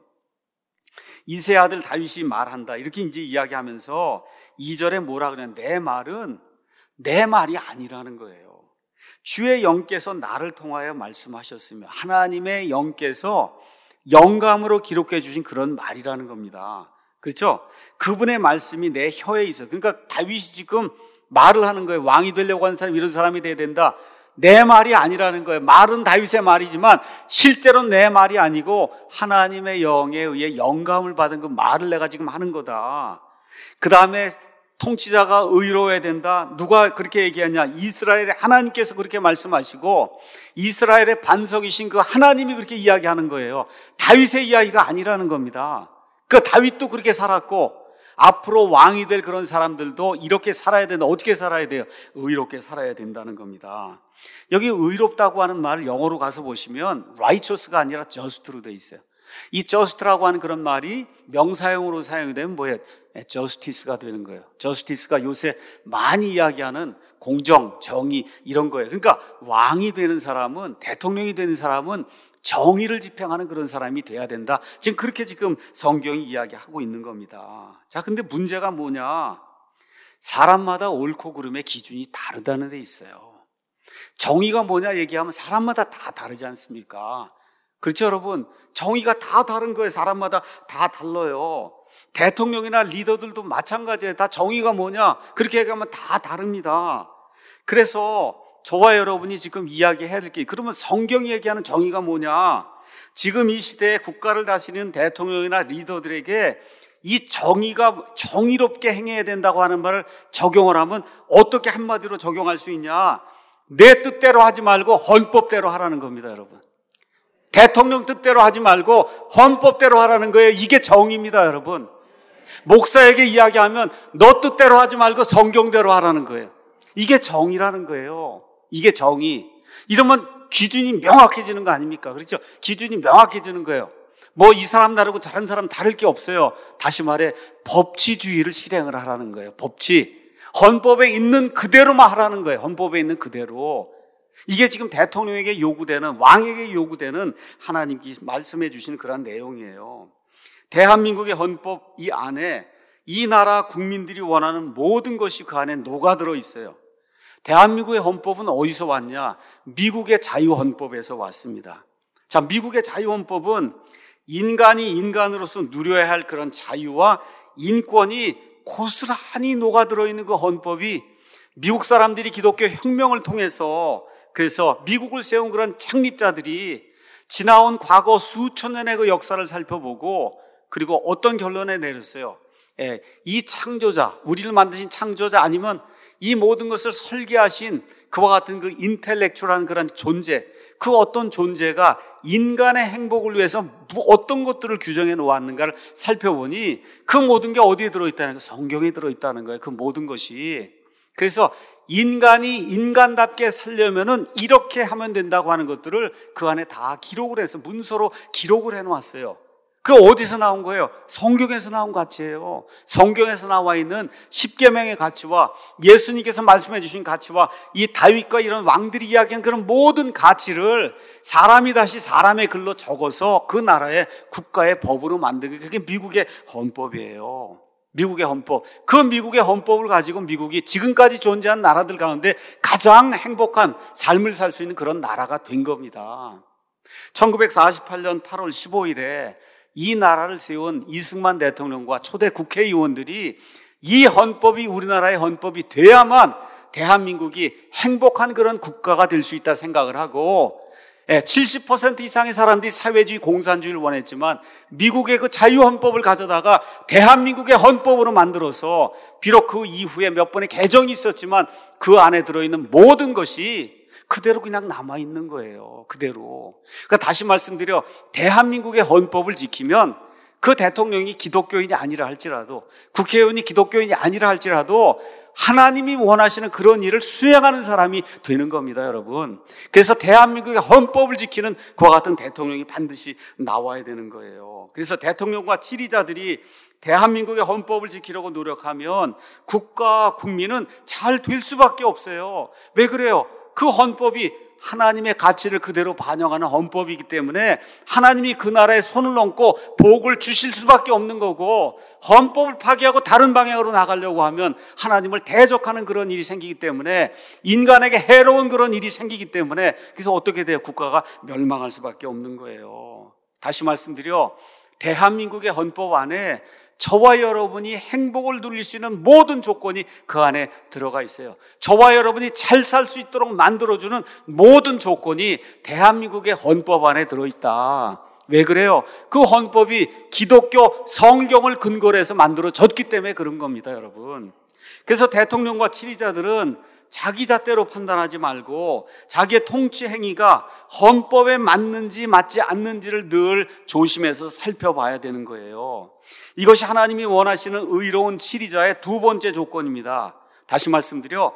이세 아들 다윗이 말한다. 이렇게 이제 이야기하면서 이 절에 뭐라 그러냐. 내 말은 내 말이 아니라는 거예요. 주의 영께서 나를 통하여 말씀하셨으며 하나님의 영께서 영감으로 기록해 주신 그런 말이라는 겁니다. 그렇죠? 그분의 말씀이 내 혀에 있어. 그러니까 다윗이 지금 말을 하는 거예요. 왕이 되려고 하는 사람 이런 사람이 돼야 된다. 내 말이 아니라는 거예요. 말은 다윗의 말이지만 실제로는 내 말이 아니고 하나님의 영에 의해 영감을 받은 그 말을 내가 지금 하는 거다. 그 다음에 통치자가 의로워야 된다. 누가 그렇게 얘기하냐? 이스라엘의 하나님께서 그렇게 말씀하시고 이스라엘의 반석이신 그 하나님이 그렇게 이야기하는 거예요. 다윗의 이야기가 아니라는 겁니다. 그 다윗도 그렇게 살았고 앞으로 왕이 될 그런 사람들도 이렇게 살아야 된다. 어떻게 살아야 돼요? 의롭게 살아야 된다는 겁니다. 여기 의롭다고 하는 말을 영어로 가서 보시면 righteous가 아니라 just로 되어 있어요. 이 just라고 하는 그런 말이 명사형으로 사용이 되면 뭐예요? justice가 되는 거예요. justice가 요새 많이 이야기하는 공정, 정의 이런 거예요. 그러니까 왕이 되는 사람은, 대통령이 되는 사람은 정의를 집행하는 그런 사람이 돼야 된다. 지금 그렇게 지금 성경이 이야기하고 있는 겁니다. 자, 근데 문제가 뭐냐? 사람마다 옳고 그름의 기준이 다르다는 데 있어요. 정의가 뭐냐 얘기하면 사람마다 다 다르지 않습니까? 그렇죠, 여러분? 정의가 다 다른 거예요. 사람마다 다 달라요. 대통령이나 리더들도 마찬가지예요. 다 정의가 뭐냐? 그렇게 얘기하면 다 다릅니다. 그래서 저와 여러분이 지금 이야기해야 될 게, 그러면 성경이 얘기하는 정의가 뭐냐? 지금 이 시대에 국가를 다스리는 대통령이나 리더들에게 이 정의가 정의롭게 행해야 된다고 하는 말을 적용을 하면 어떻게 한마디로 적용할 수 있냐? 내 뜻대로 하지 말고 헌법대로 하라는 겁니다, 여러분. 대통령 뜻대로 하지 말고 헌법대로 하라는 거예요. 이게 정의입니다, 여러분. 목사에게 이야기하면 너 뜻대로 하지 말고 성경대로 하라는 거예요. 이게 정의라는 거예요. 이게 정의. 이러면 기준이 명확해지는 거 아닙니까? 그렇죠? 기준이 명확해지는 거예요. 뭐 이 사람 다르고 다른 사람 다를 게 없어요. 다시 말해 법치주의를 실행을 하라는 거예요. 법치. 헌법에 있는 그대로만 하라는 거예요. 헌법에 있는 그대로. 이게 지금 대통령에게 요구되는, 왕에게 요구되는 하나님께 말씀해 주시는 그런 내용이에요. 대한민국의 헌법 이 안에 이 나라 국민들이 원하는 모든 것이 그 안에 녹아들어 있어요. 대한민국의 헌법은 어디서 왔냐? 미국의 자유헌법에서 왔습니다. 자, 미국의 자유헌법은 인간이 인간으로서 누려야 할 그런 자유와 인권이 고스란히 녹아들어 있는 그 헌법이 미국 사람들이 기독교 혁명을 통해서, 그래서 미국을 세운 그런 창립자들이 지나온 과거 수천 년의 그 역사를 살펴보고 그리고 어떤 결론에 내렸어요. 예, 이 창조자, 우리를 만드신 창조자 아니면 이 모든 것을 설계하신 그와 같은 그 인텔렉츄얼한 그런 존재, 그 어떤 존재가 인간의 행복을 위해서 어떤 것들을 규정해 놓았는가를 살펴보니 그 모든 게 어디에 들어있다는 거예요? 성경에 들어있다는 거예요. 그 모든 것이. 그래서 인간이 인간답게 살려면은 이렇게 하면 된다고 하는 것들을 그 안에 다 기록을 해서 문서로 기록을 해 놓았어요. 그 어디서 나온 거예요? 성경에서 나온 가치예요. 성경에서 나와 있는 십계명의 가치와 예수님께서 말씀해 주신 가치와 이 다윗과 이런 왕들이 이야기한 그런 모든 가치를 사람이 다시 사람의 글로 적어서 그 나라의 국가의 법으로 만든 게 그게 미국의 헌법이에요. 미국의 헌법. 그 미국의 헌법을 가지고 미국이 지금까지 존재한 나라들 가운데 가장 행복한 삶을 살 수 있는 그런 나라가 된 겁니다. 천구백사십팔 년 팔월 십오일에 이 나라를 세운 이승만 대통령과 초대 국회의원들이 이 헌법이 우리나라의 헌법이 돼야만 대한민국이 행복한 그런 국가가 될 수 있다 생각을 하고, 칠십 퍼센트 이상의 사람들이 사회주의 공산주의를 원했지만 미국의 그 자유헌법을 가져다가 대한민국의 헌법으로 만들어서 비록 그 이후에 몇 번의 개정이 있었지만 그 안에 들어있는 모든 것이 그대로 그냥 남아있는 거예요. 그대로. 그러니까 다시 말씀드려, 대한민국의 헌법을 지키면 그 대통령이 기독교인이 아니라 할지라도, 국회의원이 기독교인이 아니라 할지라도 하나님이 원하시는 그런 일을 수행하는 사람이 되는 겁니다, 여러분. 그래서 대한민국의 헌법을 지키는 그와 같은 대통령이 반드시 나와야 되는 거예요. 그래서 대통령과 지리자들이 대한민국의 헌법을 지키려고 노력하면 국가와 국민은 잘 될 수밖에 없어요. 왜 그래요? 그 헌법이 하나님의 가치를 그대로 반영하는 헌법이기 때문에 하나님이 그 나라에 손을 얹고 복을 주실 수밖에 없는 거고, 헌법을 파기하고 다른 방향으로 나가려고 하면 하나님을 대적하는 그런 일이 생기기 때문에, 인간에게 해로운 그런 일이 생기기 때문에, 그래서 어떻게 돼요? 국가가 멸망할 수밖에 없는 거예요. 다시 말씀드려, 대한민국의 헌법 안에 저와 여러분이 행복을 누릴 수 있는 모든 조건이 그 안에 들어가 있어요. 저와 여러분이 잘 살 수 있도록 만들어주는 모든 조건이 대한민국의 헌법 안에 들어있다. 왜 그래요? 그 헌법이 기독교 성경을 근거로 해서 만들어졌기 때문에 그런 겁니다, 여러분. 그래서 대통령과 지리자들은 자기 잣대로 판단하지 말고 자기의 통치 행위가 헌법에 맞는지 맞지 않는지를 늘 조심해서 살펴봐야 되는 거예요. 이것이 하나님이 원하시는 의로운 지리자의 두 번째 조건입니다. 다시 말씀드려,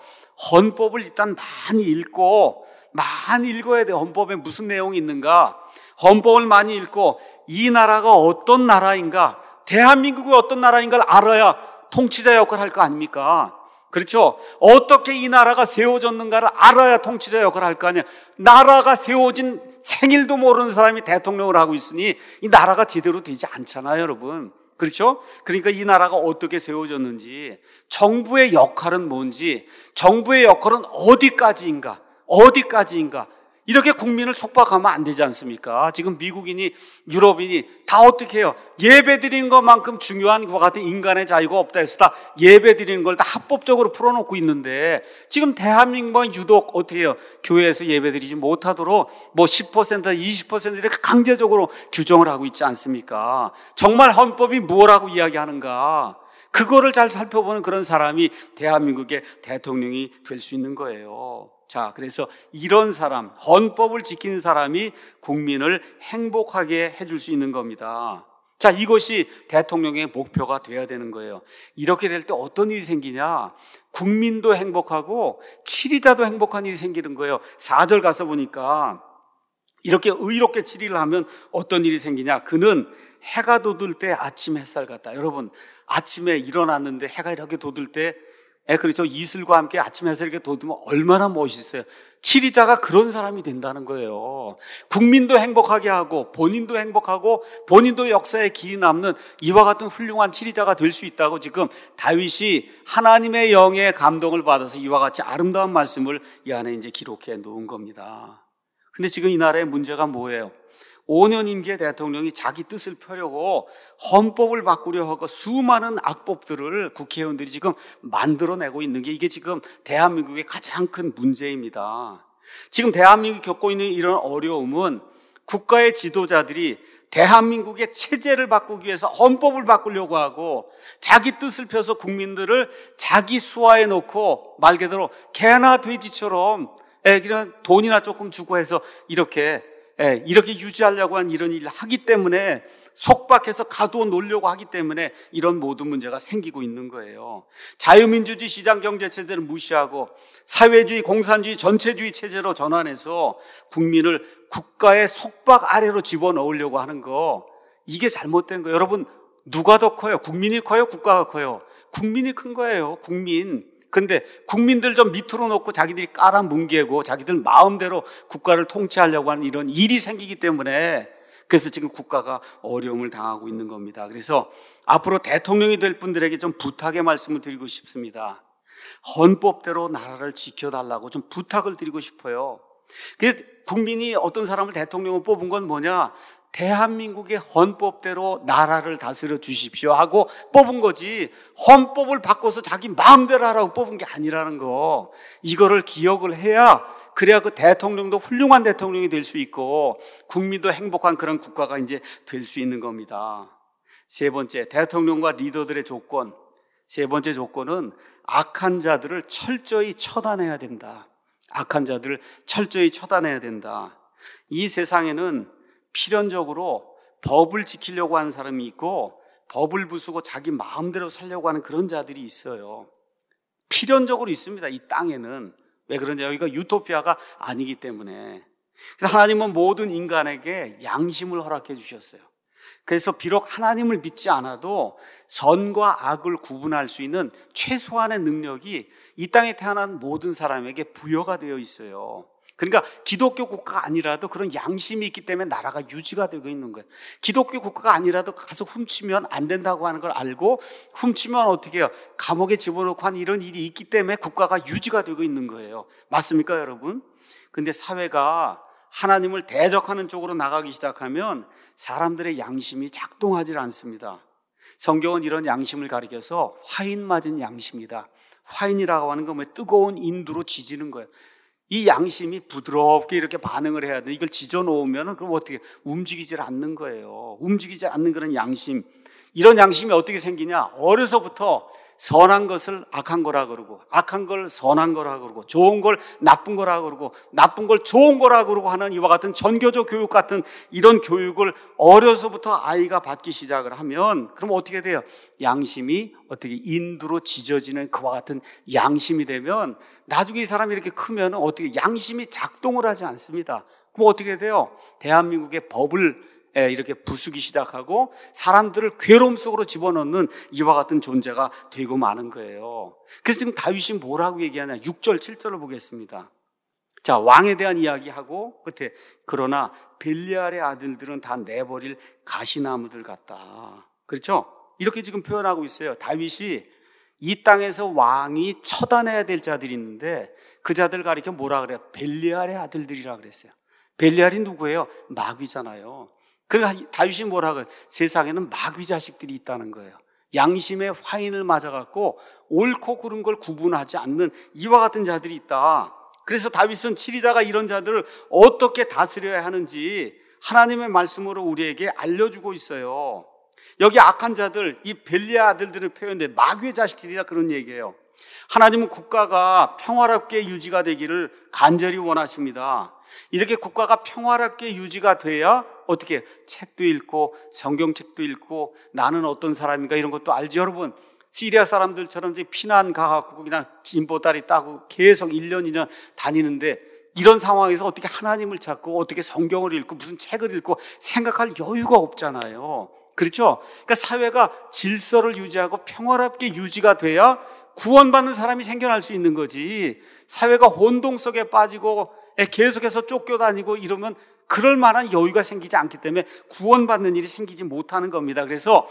헌법을 일단 많이 읽고, 많이 읽어야 돼요. 헌법에 무슨 내용이 있는가? 헌법을 많이 읽고 이 나라가 어떤 나라인가, 대한민국이 어떤 나라인 걸 알아야 통치자 역할을 할 거 아닙니까? 그렇죠? 어떻게 이 나라가 세워졌는가를 알아야 통치자 역할을 할 거 아니에요. 나라가 세워진 생일도 모르는 사람이 대통령을 하고 있으니 이 나라가 제대로 되지 않잖아요, 여러분. 그렇죠? 그러니까 이 나라가 어떻게 세워졌는지, 정부의 역할은 뭔지, 정부의 역할은 어디까지인가, 어디까지인가, 이렇게 국민을 속박하면 안 되지 않습니까? 지금 미국인이, 유럽인이 다 어떻게 해요? 예배 드리는 것만큼 중요한 것 같은 인간의 자유가 없다 해서 다 예배 드리는 걸 다 합법적으로 풀어놓고 있는데, 지금 대한민국은 유독 어떻게 해요? 교회에서 예배 드리지 못하도록 뭐 십 퍼센트, 이십 퍼센트 이렇게 강제적으로 규정을 하고 있지 않습니까? 정말 헌법이 뭐라고 이야기하는가? 그거를 잘 살펴보는 그런 사람이 대한민국의 대통령이 될 수 있는 거예요. 자, 그래서 이런 사람, 헌법을 지키는 사람이 국민을 행복하게 해줄 수 있는 겁니다. 자, 이것이 대통령의 목표가 돼야 되는 거예요. 이렇게 될 때 어떤 일이 생기냐? 국민도 행복하고 치리자도 행복한 일이 생기는 거예요. 사 절 가서 보니까 이렇게 의롭게 치리를 하면 어떤 일이 생기냐? 그는 해가 돋을 때 아침 햇살 같다. 여러분, 아침에 일어났는데 해가 이렇게 돋을 때, 예, 그렇죠. 이슬과 함께 아침 햇살이 이렇게 돋으면 얼마나 멋있어요. 치리자가 그런 사람이 된다는 거예요. 국민도 행복하게 하고 본인도 행복하고 본인도 역사에 길이 남는 이와 같은 훌륭한 치리자가 될 수 있다고 지금 다윗이 하나님의 영의 감동을 받아서 이와 같이 아름다운 말씀을 이 안에 이제 기록해 놓은 겁니다. 근데 지금 이 나라의 문제가 뭐예요? 오 년 임기의 대통령이 자기 뜻을 펴려고 헌법을 바꾸려 하고 수많은 악법들을 국회의원들이 지금 만들어내고 있는 게, 이게 지금 대한민국의 가장 큰 문제입니다. 지금 대한민국이 겪고 있는 이런 어려움은 국가의 지도자들이 대한민국의 체제를 바꾸기 위해서 헌법을 바꾸려고 하고 자기 뜻을 펴서 국민들을 자기 수하에 놓고 말 그대로 개나 돼지처럼 그냥 돈이나 조금 주고 해서 이렇게 예, 이렇게 유지하려고 한 이런 일을 하기 때문에, 속박해서 가두어 놓으려고 하기 때문에 이런 모든 문제가 생기고 있는 거예요. 자유민주주의 시장경제체제를 무시하고 사회주의, 공산주의, 전체주의 체제로 전환해서 국민을 국가의 속박 아래로 집어넣으려고 하는 거, 이게 잘못된 거예요. 여러분, 누가 더 커요? 국민이 커요? 국가가 커요? 국민이 큰 거예요. 국민. 근데 국민들 좀 밑으로 놓고 자기들이 깔아뭉개고 자기들 마음대로 국가를 통치하려고 하는 이런 일이 생기기 때문에, 그래서 지금 국가가 어려움을 당하고 있는 겁니다. 그래서 앞으로 대통령이 될 분들에게 좀 부탁의 말씀을 드리고 싶습니다. 헌법대로 나라를 지켜달라고 좀 부탁을 드리고 싶어요. 그래서 국민이 어떤 사람을 대통령으로 뽑은 건 뭐냐? 대한민국의 헌법대로 나라를 다스려 주십시오 하고 뽑은 거지, 헌법을 바꿔서 자기 마음대로 하라고 뽑은 게 아니라는 거, 이거를 기억을 해야, 그래야 그 대통령도 훌륭한 대통령이 될 수 있고 국민도 행복한 그런 국가가 이제 될 수 있는 겁니다. 세 번째, 대통령과 리더들의 조건. 세 번째 조건은 악한 자들을 철저히 처단해야 된다. 악한 자들을 철저히 처단해야 된다. 이 세상에는 필연적으로 법을 지키려고 하는 사람이 있고 법을 부수고 자기 마음대로 살려고 하는 그런 자들이 있어요. 필연적으로 있습니다. 이 땅에는. 왜 그런지 여기가 유토피아가 아니기 때문에. 그래서 하나님은 모든 인간에게 양심을 허락해 주셨어요. 그래서 비록 하나님을 믿지 않아도 선과 악을 구분할 수 있는 최소한의 능력이 이 땅에 태어난 모든 사람에게 부여가 되어 있어요. 그러니까 기독교 국가가 아니라도 그런 양심이 있기 때문에 나라가 유지가 되고 있는 거예요. 기독교 국가가 아니라도 가서 훔치면 안 된다고 하는 걸 알고 훔치면 어떻게 해요? 감옥에 집어넣고 한 이런 일이 있기 때문에 국가가 유지가 되고 있는 거예요. 맞습니까, 여러분? 근데 사회가 하나님을 대적하는 쪽으로 나가기 시작하면 사람들의 양심이 작동하지 않습니다. 성경은 이런 양심을 가리켜서 화인 맞은 양심이다. 화인이라고 하는 건 뭐 뜨거운 인두로 지지는 거예요. 이 양심이 부드럽게 이렇게 반응을 해야 돼. 이걸 지져 놓으면 그럼 어떻게 움직이질 않는 거예요. 움직이지 않는 그런 양심. 이런 양심이 어떻게 생기냐? 어려서부터 선한 것을 악한 거라 그러고, 악한 걸 선한 거라 그러고, 좋은 걸 나쁜 거라 그러고, 나쁜 걸 좋은 거라 그러고 하는 이와 같은 전교조 교육 같은 이런 교육을 어려서부터 아이가 받기 시작을 하면 그럼 어떻게 돼요? 양심이 어떻게 인두로 지져지는 그와 같은 양심이 되면 나중에 이 사람이 이렇게 크면 어떻게 양심이 작동을 하지 않습니다. 그럼 어떻게 돼요? 대한민국의 법을 이렇게 부수기 시작하고 사람들을 괴로움 속으로 집어넣는 이와 같은 존재가 되고 마는 거예요. 그래서 지금 다윗이 뭐라고 얘기하냐? 육 절, 칠 절을 보겠습니다. 자, 왕에 대한 이야기하고 끝에 그러나 벨리알의 아들들은 다 내버릴 가시나무들 같다. 그렇죠? 이렇게 지금 표현하고 있어요. 다윗이 이 땅에서 왕이 처단해야 될 자들이 있는데 그 자들 가리켜 뭐라 그래요? 벨리알의 아들들이라 그랬어요. 벨리알이 누구예요? 마귀잖아요. 그러니까 다윗이 뭐라 그래요? 세상에는 마귀 자식들이 있다는 거예요. 양심의 화인을 맞아갖고 옳고 그른 걸 구분하지 않는 이와 같은 자들이 있다. 그래서 다윗은 치리다가 이런 자들을 어떻게 다스려야 하는지 하나님의 말씀으로 우리에게 알려주고 있어요. 여기 악한 자들, 이 벨리아 아들들을 표현돼 마귀의 자식들이라 그런 얘기예요. 하나님은 국가가 평화롭게 유지가 되기를 간절히 원하십니다. 이렇게 국가가 평화롭게 유지가 돼야 어떻게 책도 읽고 성경책도 읽고 나는 어떤 사람인가 이런 것도 알죠. 여러분 시리아 사람들처럼 피난 가갖고 그냥 진보다리 따고 계속 일 년, 이 년 다니는데 이런 상황에서 어떻게 하나님을 찾고 어떻게 성경을 읽고 무슨 책을 읽고 생각할 여유가 없잖아요. 그렇죠? 그러니까 사회가 질서를 유지하고 평화롭게 유지가 돼야 구원받는 사람이 생겨날 수 있는 거지. 사회가 혼동 속에 빠지고 계속해서 쫓겨다니고 이러면 그럴 만한 여유가 생기지 않기 때문에 구원받는 일이 생기지 못하는 겁니다. 그래서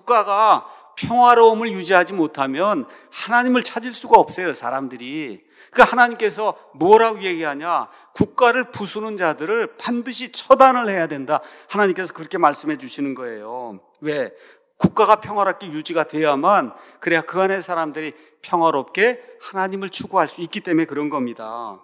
국가가 평화로움을 유지하지 못하면 하나님을 찾을 수가 없어요, 사람들이. 그러니까 하나님께서 뭐라고 얘기하냐? 국가를 부수는 자들을 반드시 처단을 해야 된다. 하나님께서 그렇게 말씀해 주시는 거예요. 왜? 국가가 평화롭게 유지가 돼야만 그래야 그 안에 사람들이 평화롭게 하나님을 추구할 수 있기 때문에 그런 겁니다.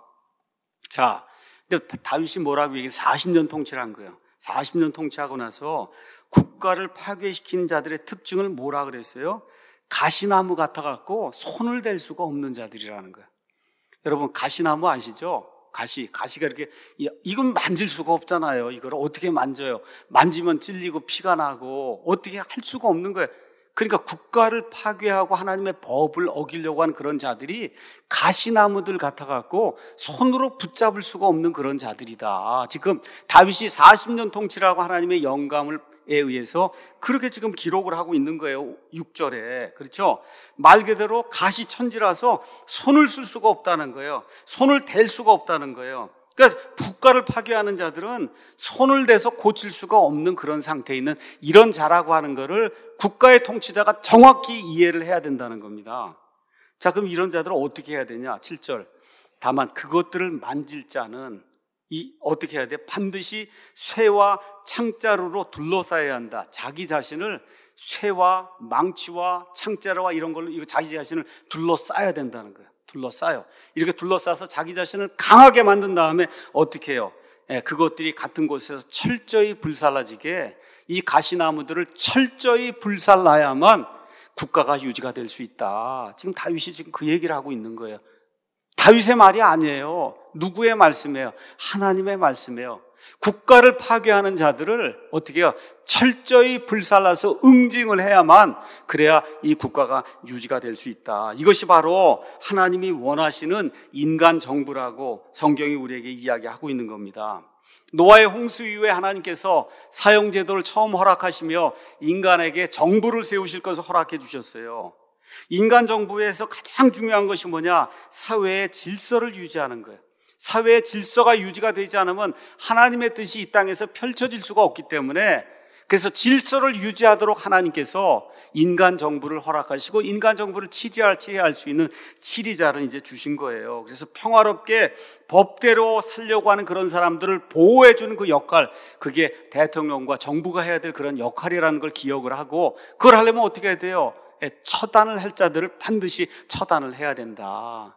자, 근데 다윗이 뭐라고 얘기해? 사십 년 통치를 한 거예요. 사십 년 통치하고 나서 국가를 파괴시키는 자들의 특징을 뭐라 그랬어요? 가시나무 같아갖고 손을 댈 수가 없는 자들이라는 거예요. 여러분 가시나무 아시죠? 가시, 가시가 이렇게 이건 만질 수가 없잖아요. 이걸 어떻게 만져요? 만지면 찔리고 피가 나고 어떻게 할 수가 없는 거예요. 그러니까 국가를 파괴하고 하나님의 법을 어기려고 하는 그런 자들이 가시나무들 같아갖고 손으로 붙잡을 수가 없는 그런 자들이다. 지금 다윗이 사십 년 통치라고 하나님의 영감을 에 의해서 그렇게 지금 기록을 하고 있는 거예요. 육 절에. 그렇죠? 말 그대로 가시천지라서 손을 쓸 수가 없다는 거예요. 손을 댈 수가 없다는 거예요. 그러니까 국가를 파괴하는 자들은 손을 대서 고칠 수가 없는 그런 상태에 있는 이런 자라고 하는 거를 국가의 통치자가 정확히 이해를 해야 된다는 겁니다. 자, 그럼 이런 자들은 어떻게 해야 되냐? 칠 절. 다만 그것들을 만질 자는 이 어떻게 해야 돼? 반드시 쇠와 창자루로 둘러싸야 한다. 자기 자신을 쇠와 망치와 창자루와 이런 걸로 이거 자기 자신을 둘러싸야 된다는 거예요. 둘러싸요. 이렇게 둘러싸서 자기 자신을 강하게 만든 다음에 어떻게 해요? 예, 그것들이 같은 곳에서 철저히 불살라지게 이 가시나무들을 철저히 불살라야만 국가가 유지가 될 수 있다. 지금 다윗이 지금 그 얘기를 하고 있는 거예요. 다윗의 말이 아니에요. 누구의 말씀이에요? 하나님의 말씀이에요. 국가를 파괴하는 자들을 어떻게 해요? 철저히 불살라서 응징을 해야만, 그래야 이 국가가 유지가 될 수 있다. 이것이 바로 하나님이 원하시는 인간 정부라고 성경이 우리에게 이야기하고 있는 겁니다. 노아의 홍수 이후에 하나님께서 사형제도를 처음 허락하시며 인간에게 정부를 세우실 것을 허락해 주셨어요. 인간 정부에서 가장 중요한 것이 뭐냐? 사회의 질서를 유지하는 거예요. 사회의 질서가 유지가 되지 않으면 하나님의 뜻이 이 땅에서 펼쳐질 수가 없기 때문에, 그래서 질서를 유지하도록 하나님께서 인간 정부를 허락하시고 인간 정부를 치리할, 치리할 수 있는 치리자를 이제 주신 거예요. 그래서 평화롭게 법대로 살려고 하는 그런 사람들을 보호해주는 그 역할, 그게 대통령과 정부가 해야 될 그런 역할이라는 걸 기억을 하고, 그걸 하려면 어떻게 해야 돼요? 처단을 할 자들을 반드시 처단을 해야 된다.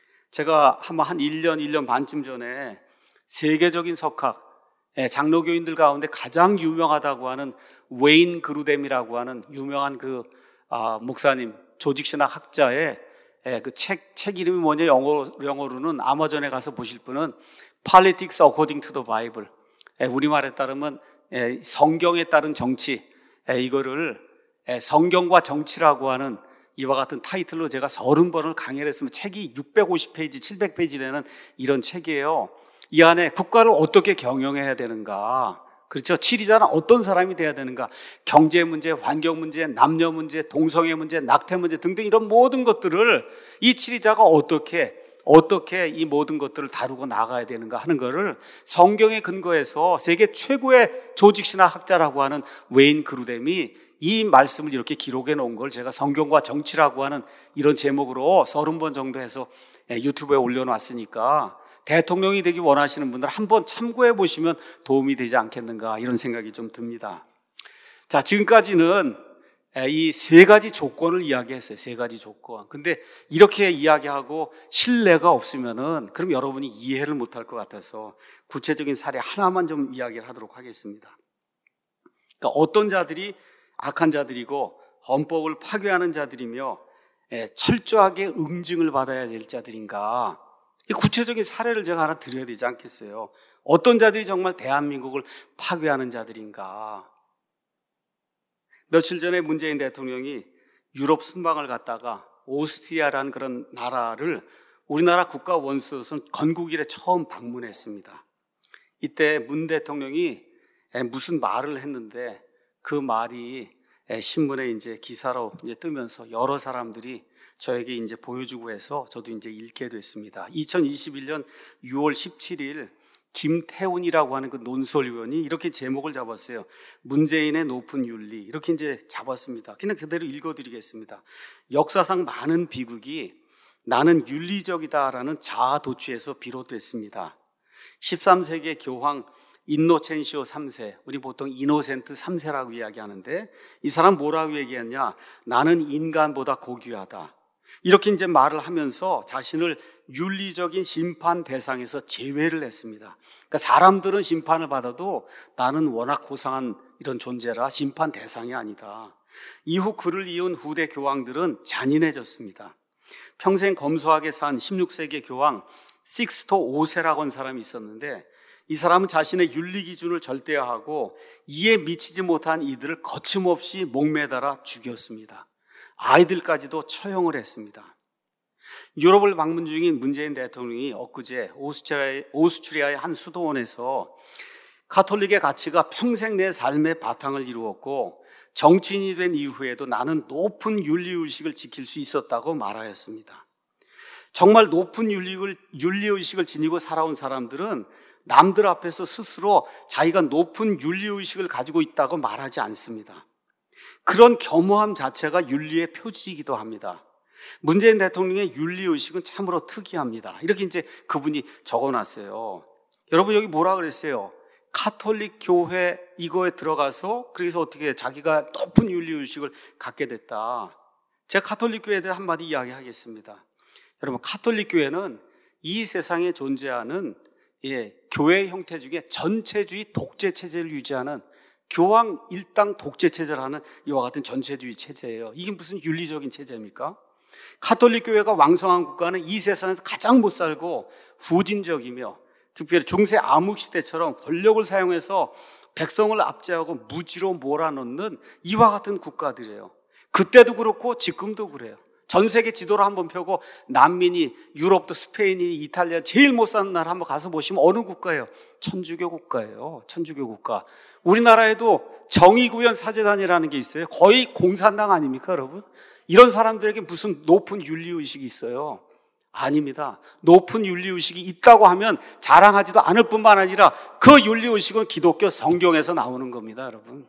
제가 한번 한 일 년, 일 년 반쯤 전에 세계적인 석학, 장로교인들 가운데 가장 유명하다고 하는 웨인 그루뎀이라고 하는 유명한 그 아, 목사님, 조직신학 학자의 그 책, 책 이름이 뭐냐, 영어, 영어로는 아마존에 가서 보실 분은 Politics According to the Bible, 우리말에 따르면 성경에 따른 정치, 이거를 성경과 정치라고 하는 이와 같은 타이틀로 제가 서른 번을 강의를 했으면 책이 육백오십 페이지, 칠백 페이지 되는 이런 책이에요. 이 안에 국가를 어떻게 경영해야 되는가, 그렇죠? 치리자는 어떤 사람이 돼야 되는가, 경제 문제, 환경 문제, 남녀 문제, 동성애 문제, 낙태 문제 등등 이런 모든 것들을 이 치리자가 어떻게 어떻게 이 모든 것들을 다루고 나가야 되는가 하는 것을 성경에 근거해서 세계 최고의 조직신학 학자라고 하는 웨인 그루뎀이 이 말씀을 이렇게 기록해 놓은 걸 제가 성경과 정치라고 하는 이런 제목으로 서른 번 정도 해서 유튜브에 올려놨으니까 대통령이 되기 원하시는 분들 한번 참고해 보시면 도움이 되지 않겠는가, 이런 생각이 좀 듭니다. 자, 지금까지는 이 세 가지 조건을 이야기했어요. 세 가지 조건. 근데 이렇게 이야기하고 신뢰가 없으면은 그럼 여러분이 이해를 못할 것 같아서 구체적인 사례 하나만 좀 이야기를 하도록 하겠습니다. 그러니까 어떤 자들이 악한 자들이고 헌법을 파괴하는 자들이며 철저하게 응징을 받아야 될 자들인가, 이 구체적인 사례를 제가 하나 드려야 되지 않겠어요? 어떤 자들이 정말 대한민국을 파괴하는 자들인가. 며칠 전에 문재인 대통령이 유럽 순방을 갔다가 오스트리아라는 그런 나라를 우리나라 국가 원수로서는 건국 이래 처음 방문했습니다. 이때 문 대통령이 무슨 말을 했는데 그 말이 신문에 이제 기사로 이제 뜨면서 여러 사람들이 저에게 이제 보여주고 해서 저도 이제 읽게 됐습니다. 이천이십일 년 유월 십칠일 김태훈이라고 하는 그 논설위원이 이렇게 제목을 잡았어요. 문재인의 높은 윤리, 이렇게 이제 잡았습니다. 그냥 그대로 읽어드리겠습니다. 역사상 많은 비극이 나는 윤리적이다라는 자아 도취에서 비롯됐습니다. 십삼 세기의 교황 인노첸시오 삼 세, 우리 보통 이노센트 삼 세라고 이야기하는데, 이 사람 뭐라고 얘기했냐? 나는 인간보다 고귀하다. 이렇게 이제 말을 하면서 자신을 윤리적인 심판 대상에서 제외를 했습니다. 그러니까 사람들은 심판을 받아도 나는 워낙 고상한 이런 존재라 심판 대상이 아니다. 이후 그를 이은 후대 교황들은 잔인해졌습니다. 평생 검소하게 산 십육 세기 교황 식스토 오 세라고 하는 사람이 있었는데, 이 사람은 자신의 윤리 기준을 절대화하고 이에 미치지 못한 이들을 거침없이 목매달아 죽였습니다. 아이들까지도 처형을 했습니다. 유럽을 방문 중인 문재인 대통령이 엊그제 오스트리아의, 오스트리아의 한 수도원에서 가톨릭의 가치가 평생 내 삶의 바탕을 이루었고 정치인이 된 이후에도 나는 높은 윤리의식을 지킬 수 있었다고 말하였습니다. 정말 높은 윤리를, 윤리의식을 지니고 살아온 사람들은 남들 앞에서 스스로 자기가 높은 윤리의식을 가지고 있다고 말하지 않습니다. 그런 겸허함 자체가 윤리의 표지이기도 합니다. 문재인 대통령의 윤리의식은 참으로 특이합니다. 이렇게 이제 그분이 적어놨어요. 여러분, 여기 뭐라 그랬어요? 카톨릭 교회 이거에 들어가서 그래서 어떻게 자기가 높은 윤리의식을 갖게 됐다. 제가 카톨릭 교회에 대해 한마디 이야기하겠습니다. 여러분, 카톨릭 교회는 이 세상에 존재하는 예, 교회 형태 중에 전체주의 독재 체제를 유지하는 교황 일당 독재 체제를 하는 이와 같은 전체주의 체제예요. 이게 무슨 윤리적인 체제입니까? 카톨릭 교회가 왕성한 국가는 이 세상에서 가장 못 살고 후진적이며 특별히 중세 암흑시대처럼 권력을 사용해서 백성을 압제하고 무지로 몰아넣는 이와 같은 국가들이에요. 그때도 그렇고 지금도 그래요. 전 세계 지도를 한번 펴고 난민이 유럽도 스페인이 이탈리아 제일 못 사는 나라 한번 가서 보시면 어느 국가예요? 천주교 국가예요. 천주교 국가. 우리나라에도 정의구현 사제단이라는 게 있어요. 거의 공산당 아닙니까, 여러분? 이런 사람들에게 무슨 높은 윤리의식이 있어요? 아닙니다. 높은 윤리의식이 있다고 하면 자랑하지도 않을 뿐만 아니라 그 윤리의식은 기독교 성경에서 나오는 겁니다, 여러분.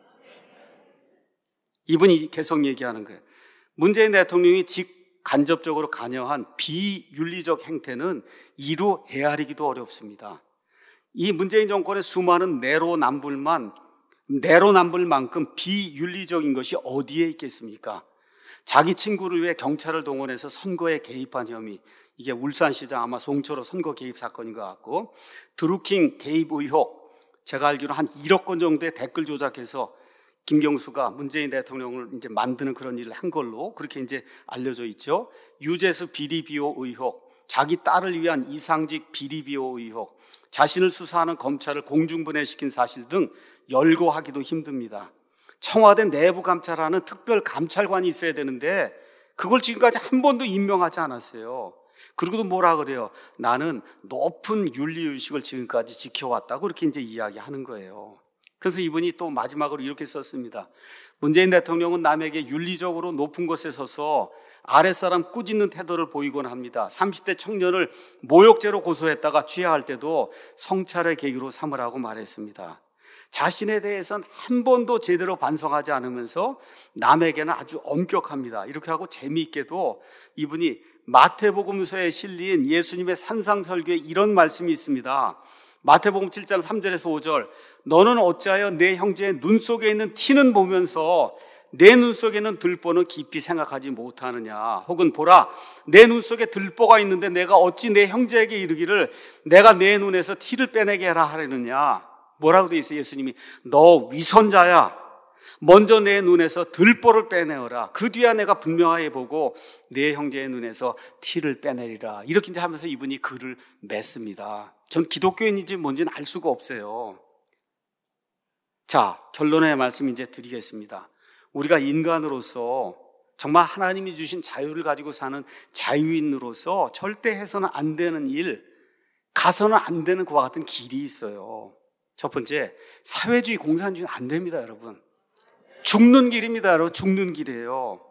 이분이 계속 얘기하는 거예요. 문재인 대통령이 직간접적으로 관여한 비윤리적 행태는 이루 헤아리기도 어렵습니다. 이 문재인 정권의 수많은 내로남불만, 내로남불만큼 비윤리적인 것이 어디에 있겠습니까? 자기 친구를 위해 경찰을 동원해서 선거에 개입한 혐의, 이게 울산시장 아마 송철호 선거 개입 사건인 것 같고, 드루킹 개입 의혹, 제가 알기로 한 일억 건 정도의 댓글 조작해서 김경수가 문재인 대통령을 이제 만드는 그런 일을 한 걸로 그렇게 이제 알려져 있죠. 유재수 비리 비호 의혹, 자기 딸을 위한 이상직 비리 비호 의혹, 자신을 수사하는 검찰을 공중분해시킨 사실 등 열거하기도 힘듭니다. 청와대 내부 감찰하는 특별 감찰관이 있어야 되는데 그걸 지금까지 한 번도 임명하지 않았어요. 그리고도 뭐라 그래요? 나는 높은 윤리의식을 지금까지 지켜왔다고 그렇게 이제 이야기하는 거예요. 그래서 이분이 또 마지막으로 이렇게 썼습니다. 문재인 대통령은 남에게 윤리적으로 높은 곳에 서서 아랫사람 꾸짖는 태도를 보이곤 합니다. 삼십 대 청년을 모욕죄로 고소했다가 취하할 때도 성찰의 계기로 삼으라고 말했습니다. 자신에 대해서는 한 번도 제대로 반성하지 않으면서 남에게는 아주 엄격합니다. 이렇게 하고 재미있게도 이분이 마태복음서에 실린 예수님의 산상설교에 이런 말씀이 있습니다. 마태복음 칠 장 삼 절에서 오 절, 너는 어찌하여 내 형제의 눈 속에 있는 티는 보면서 내 눈 속에 있는 들보는 깊이 생각하지 못하느냐. 혹은 보라, 내 눈 속에 들보가 있는데 내가 어찌 내 형제에게 이르기를 내가 내 눈에서 티를 빼내게 해라 하려느냐. 뭐라고 돼 있어요? 예수님이 너 위선자야, 먼저 내 눈에서 들보를 빼내어라. 그 뒤에 내가 분명하게 보고 내 형제의 눈에서 티를 빼내리라. 이렇게 이제 하면서 이분이 글을 맺습니다. 전 기독교인인지 뭔지는 알 수가 없어요. 자, 결론의 말씀 이제 드리겠습니다. 우리가 인간으로서 정말 하나님이 주신 자유를 가지고 사는 자유인으로서 절대 해서는 안 되는 일, 가서는 안 되는 그와 같은 길이 있어요. 첫 번째, 사회주의 공산주의는 안 됩니다, 여러분. 죽는 길입니다, 여러분. 죽는 길이에요.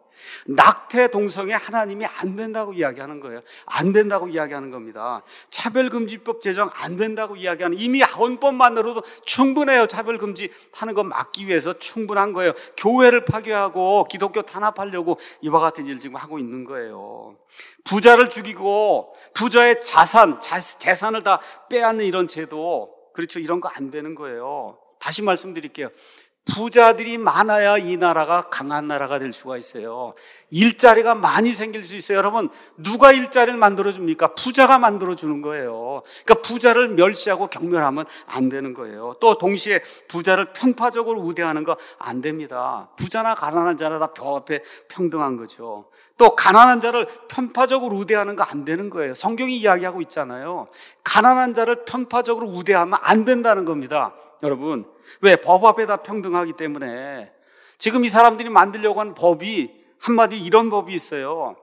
낙태 동성애 하나님이 안 된다고 이야기하는 거예요. 안 된다고 이야기하는 겁니다. 차별금지법 제정 안 된다고 이야기하는, 이미 헌법만으로도 충분해요. 차별금지 하는 거 막기 위해서 충분한 거예요. 교회를 파괴하고 기독교 탄압하려고 이와 같은 일을 지금 하고 있는 거예요. 부자를 죽이고 부자의 자산, 자, 재산을 다 빼앗는 이런 제도, 그렇죠. 이런 거 안 되는 거예요. 다시 말씀드릴게요. 부자들이 많아야 이 나라가 강한 나라가 될 수가 있어요. 일자리가 많이 생길 수 있어요. 여러분, 누가 일자리를 만들어줍니까? 부자가 만들어주는 거예요. 그러니까 부자를 멸시하고 경멸하면 안 되는 거예요. 또 동시에 부자를 편파적으로 우대하는 거 안 됩니다. 부자나 가난한 자나 다 법 앞에 평등한 거죠. 또 가난한 자를 편파적으로 우대하는 거 안 되는 거예요. 성경이 이야기하고 있잖아요. 가난한 자를 편파적으로 우대하면 안 된다는 겁니다. 여러분, 왜? 법 앞에 다 평등하기 때문에. 지금 이 사람들이 만들려고 하는 법이 한마디로 이런 법이 있어요.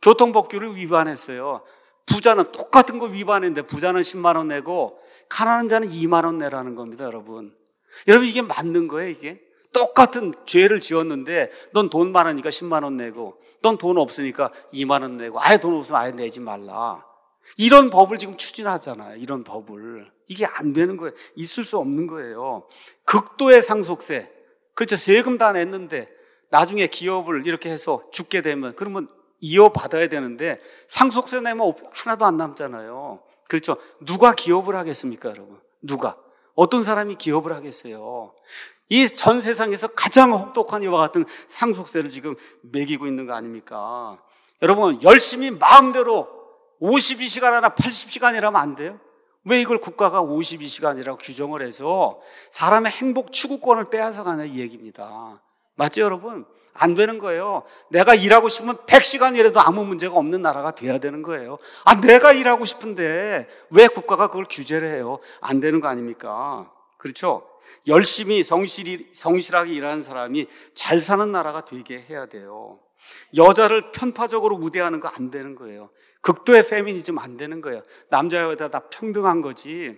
교통법규를 위반했어요. 부자는 똑같은 거 위반했는데 부자는 십만 원 내고 가난한 자는 이만 원 내라는 겁니다, 여러분. 여러분, 이게 맞는 거예요, 이게? 똑같은 죄를 지었는데 넌 돈 많으니까 십만 원 내고 넌 돈 없으니까 이만 원 내고 아예 돈 없으면 아예 내지 말라. 이런 법을 지금 추진하잖아요. 이런 법을. 이게 안 되는 거예요. 있을 수 없는 거예요. 극도의 상속세. 그렇죠. 세금 다 냈는데 나중에 기업을 이렇게 해서 죽게 되면 그러면 이어받아야 되는데 상속세 내면 하나도 안 남잖아요. 그렇죠. 누가 기업을 하겠습니까, 여러분? 누가? 어떤 사람이 기업을 하겠어요? 이 전 세상에서 가장 혹독한 이와 같은 상속세를 지금 매기고 있는 거 아닙니까? 여러분, 열심히 마음대로 오십이 시간이나 팔십 시간이라면 안 돼요? 왜 이걸 국가가 오십이 시간이라고 규정을 해서 사람의 행복 추구권을 빼앗아가냐 이 얘기입니다. 맞죠, 여러분? 안 되는 거예요. 내가 일하고 싶으면 백 시간이라도 아무 문제가 없는 나라가 돼야 되는 거예요. 아, 내가 일하고 싶은데 왜 국가가 그걸 규제를 해요? 안 되는 거 아닙니까? 그렇죠? 열심히 성실히, 성실하게 일하는 사람이 잘 사는 나라가 되게 해야 돼요. 여자를 편파적으로 우대하는 거 안 되는 거예요. 극도의 페미니즘 안 되는 거예요. 남자 여자 다 평등한 거지,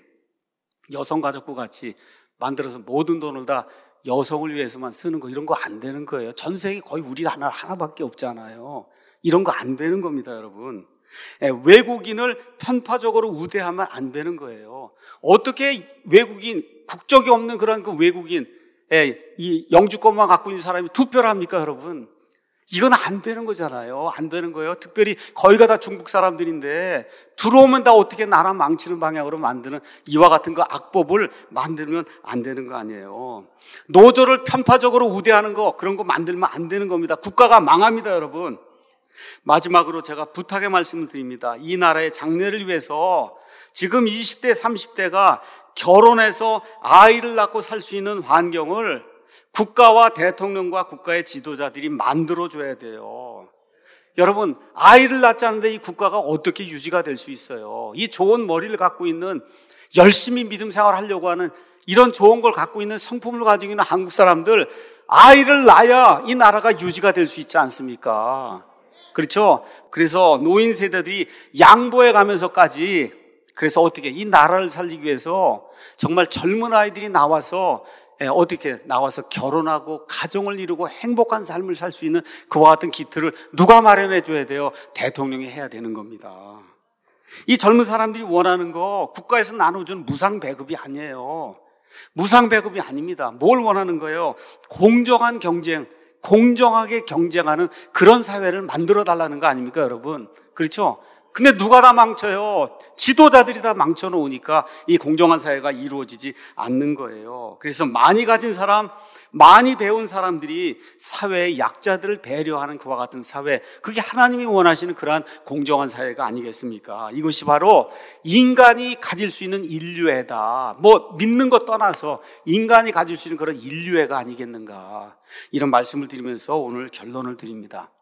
여성가족부 같이 만들어서 모든 돈을 다 여성을 위해서만 쓰는 거, 이런 거 안 되는 거예요. 전 세계 거의 우리 하나, 하나밖에 없잖아요. 이런 거 안 되는 겁니다, 여러분. 예, 외국인을 편파적으로 우대하면 안 되는 거예요. 어떻게 외국인, 국적이 없는 그런 그 외국인, 예, 이 영주권만 갖고 있는 사람이 투표를 합니까, 여러분? 이건 안 되는 거잖아요. 안 되는 거예요. 특별히 거의가 다 중국 사람들인데 들어오면 다 어떻게 나라 망치는 방향으로 만드는 이와 같은 거 악법을 만들면 안 되는 거 아니에요. 노조를 편파적으로 우대하는 거, 그런 거 만들면 안 되는 겁니다. 국가가 망합니다, 여러분. 마지막으로 제가 부탁의 말씀을 드립니다. 이 나라의 장래를 위해서 지금 이십 대, 삼십 대가 결혼해서 아이를 낳고 살 수 있는 환경을 국가와 대통령과 국가의 지도자들이 만들어줘야 돼요. 여러분, 아이를 낳지 않는데 이 국가가 어떻게 유지가 될 수 있어요? 이 좋은 머리를 갖고 있는, 열심히 믿음 생활을 하려고 하는, 이런 좋은 걸 갖고 있는, 성품을 가지고 있는 한국 사람들, 아이를 낳아야 이 나라가 유지가 될 수 있지 않습니까? 그렇죠? 그래서 노인 세대들이 양보해 가면서까지, 그래서 어떻게 이 나라를 살리기 위해서 정말 젊은 아이들이 나와서 어떻게 나와서 결혼하고 가정을 이루고 행복한 삶을 살 수 있는 그와 같은 기틀을 누가 마련해 줘야 돼요? 대통령이 해야 되는 겁니다. 이 젊은 사람들이 원하는 거 국가에서 나눠주는 무상배급이 아니에요. 무상배급이 아닙니다. 뭘 원하는 거예요? 공정한 경쟁, 공정하게 경쟁하는 그런 사회를 만들어 달라는 거 아닙니까, 여러분? 그렇죠? 근데 누가 다 망쳐요? 지도자들이 다 망쳐놓으니까 이 공정한 사회가 이루어지지 않는 거예요. 그래서 많이 가진 사람, 많이 배운 사람들이 사회의 약자들을 배려하는 그와 같은 사회, 그게 하나님이 원하시는 그러한 공정한 사회가 아니겠습니까? 이것이 바로 인간이 가질 수 있는 인류애다. 뭐 믿는 것 떠나서 인간이 가질 수 있는 그런 인류애가 아니겠는가, 이런 말씀을 드리면서 오늘 결론을 드립니다.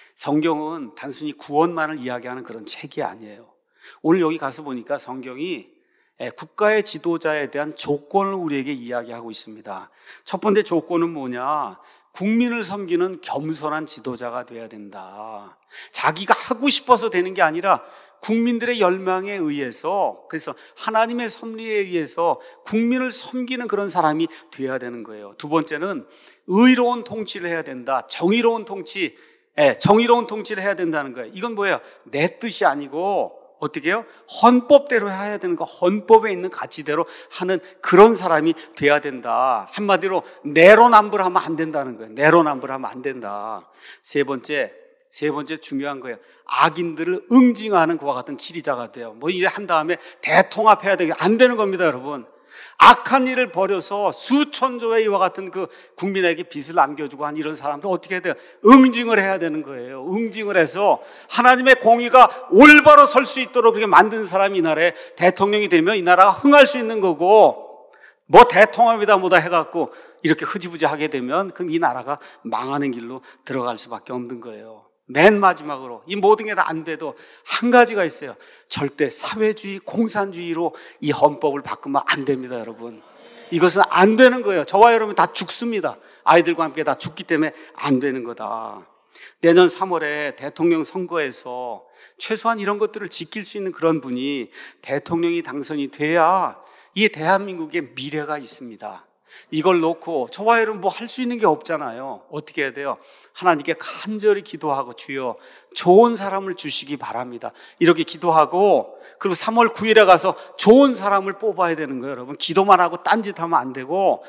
성경은 단순히 구원만을 이야기하는 그런 책이 아니에요. 오늘 여기 가서 보니까 성경이 국가의 지도자에 대한 조건을 우리에게 이야기하고 있습니다. 첫 번째 조건은 뭐냐? 국민을 섬기는 겸손한 지도자가 돼야 된다. 자기가 하고 싶어서 되는 게 아니라 국민들의 열망에 의해서, 그래서 하나님의 섭리에 의해서 국민을 섬기는 그런 사람이 돼야 되는 거예요. 두 번째는 의로운 통치를 해야 된다. 정의로운 통치, 예, 정의로운 통치를 해야 된다는 거예요. 이건 뭐예요? 내 뜻이 아니고 어떻게 해요? 헌법대로 해야 되는 거, 헌법에 있는 가치대로 하는 그런 사람이 돼야 된다. 한마디로 내로남불하면 안 된다는 거예요. 내로남불하면 안 된다. 세 번째, 세 번째 중요한 거예요. 악인들을 응징하는 그와 같은 지리자가 돼요. 뭐 이제 한 다음에 대통합해야 되게 안 되는 겁니다, 여러분. 악한 일을 벌여서 수천조의 이와 같은 그 국민에게 빚을 남겨주고 한 이런 사람들 어떻게 해야 돼요? 응징을 해야 되는 거예요. 응징을 해서 하나님의 공의가 올바로 설 수 있도록 그렇게 만드는 사람이 이 나라의 대통령이 되면 이 나라가 흥할 수 있는 거고, 뭐 대통합이다 뭐다 해갖고 이렇게 흐지부지 하게 되면 그럼 이 나라가 망하는 길로 들어갈 수밖에 없는 거예요. 맨 마지막으로, 이 모든 게 다 안 돼도 한 가지가 있어요. 절대 사회주의, 공산주의로 이 헌법을 바꾸면 안 됩니다, 여러분. 이것은 안 되는 거예요. 저와 여러분 다 죽습니다. 아이들과 함께 다 죽기 때문에 안 되는 거다. 내년 삼월에 대통령 선거에서 최소한 이런 것들을 지킬 수 있는 그런 분이 대통령이 당선이 돼야 이 대한민국의 미래가 있습니다. 이걸 놓고 저와 여러분 뭐 할 수 있는 게 없잖아요. 어떻게 해야 돼요? 하나님께 간절히 기도하고, 주여 좋은 사람을 주시기 바랍니다, 이렇게 기도하고, 그리고 삼월 구일에 가서 좋은 사람을 뽑아야 되는 거예요, 여러분. 기도만 하고 딴짓하면 안 되고,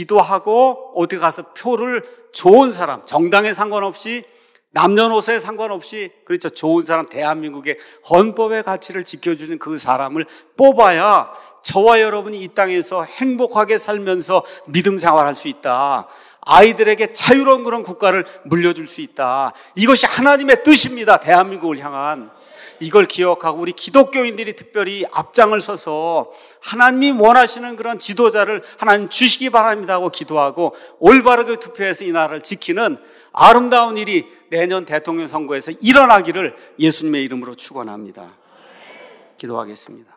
기도하고 어디 가서 표를, 좋은 사람, 정당에 상관없이, 남녀노소에 상관없이, 그렇죠, 좋은 사람, 대한민국의 헌법의 가치를 지켜주는 그 사람을 뽑아야 저와 여러분이 이 땅에서 행복하게 살면서 믿음 생활할 수 있다. 아이들에게 자유로운 그런 국가를 물려줄 수 있다. 이것이 하나님의 뜻입니다. 대한민국을 향한. 이걸 기억하고 우리 기독교인들이 특별히 앞장을 서서 하나님이 원하시는 그런 지도자를 하나님 주시기 바랍니다 하고 기도하고 올바르게 투표해서 이 나라를 지키는 아름다운 일이 내년 대통령 선거에서 일어나기를 예수님의 이름으로 축원합니다. 기도하겠습니다.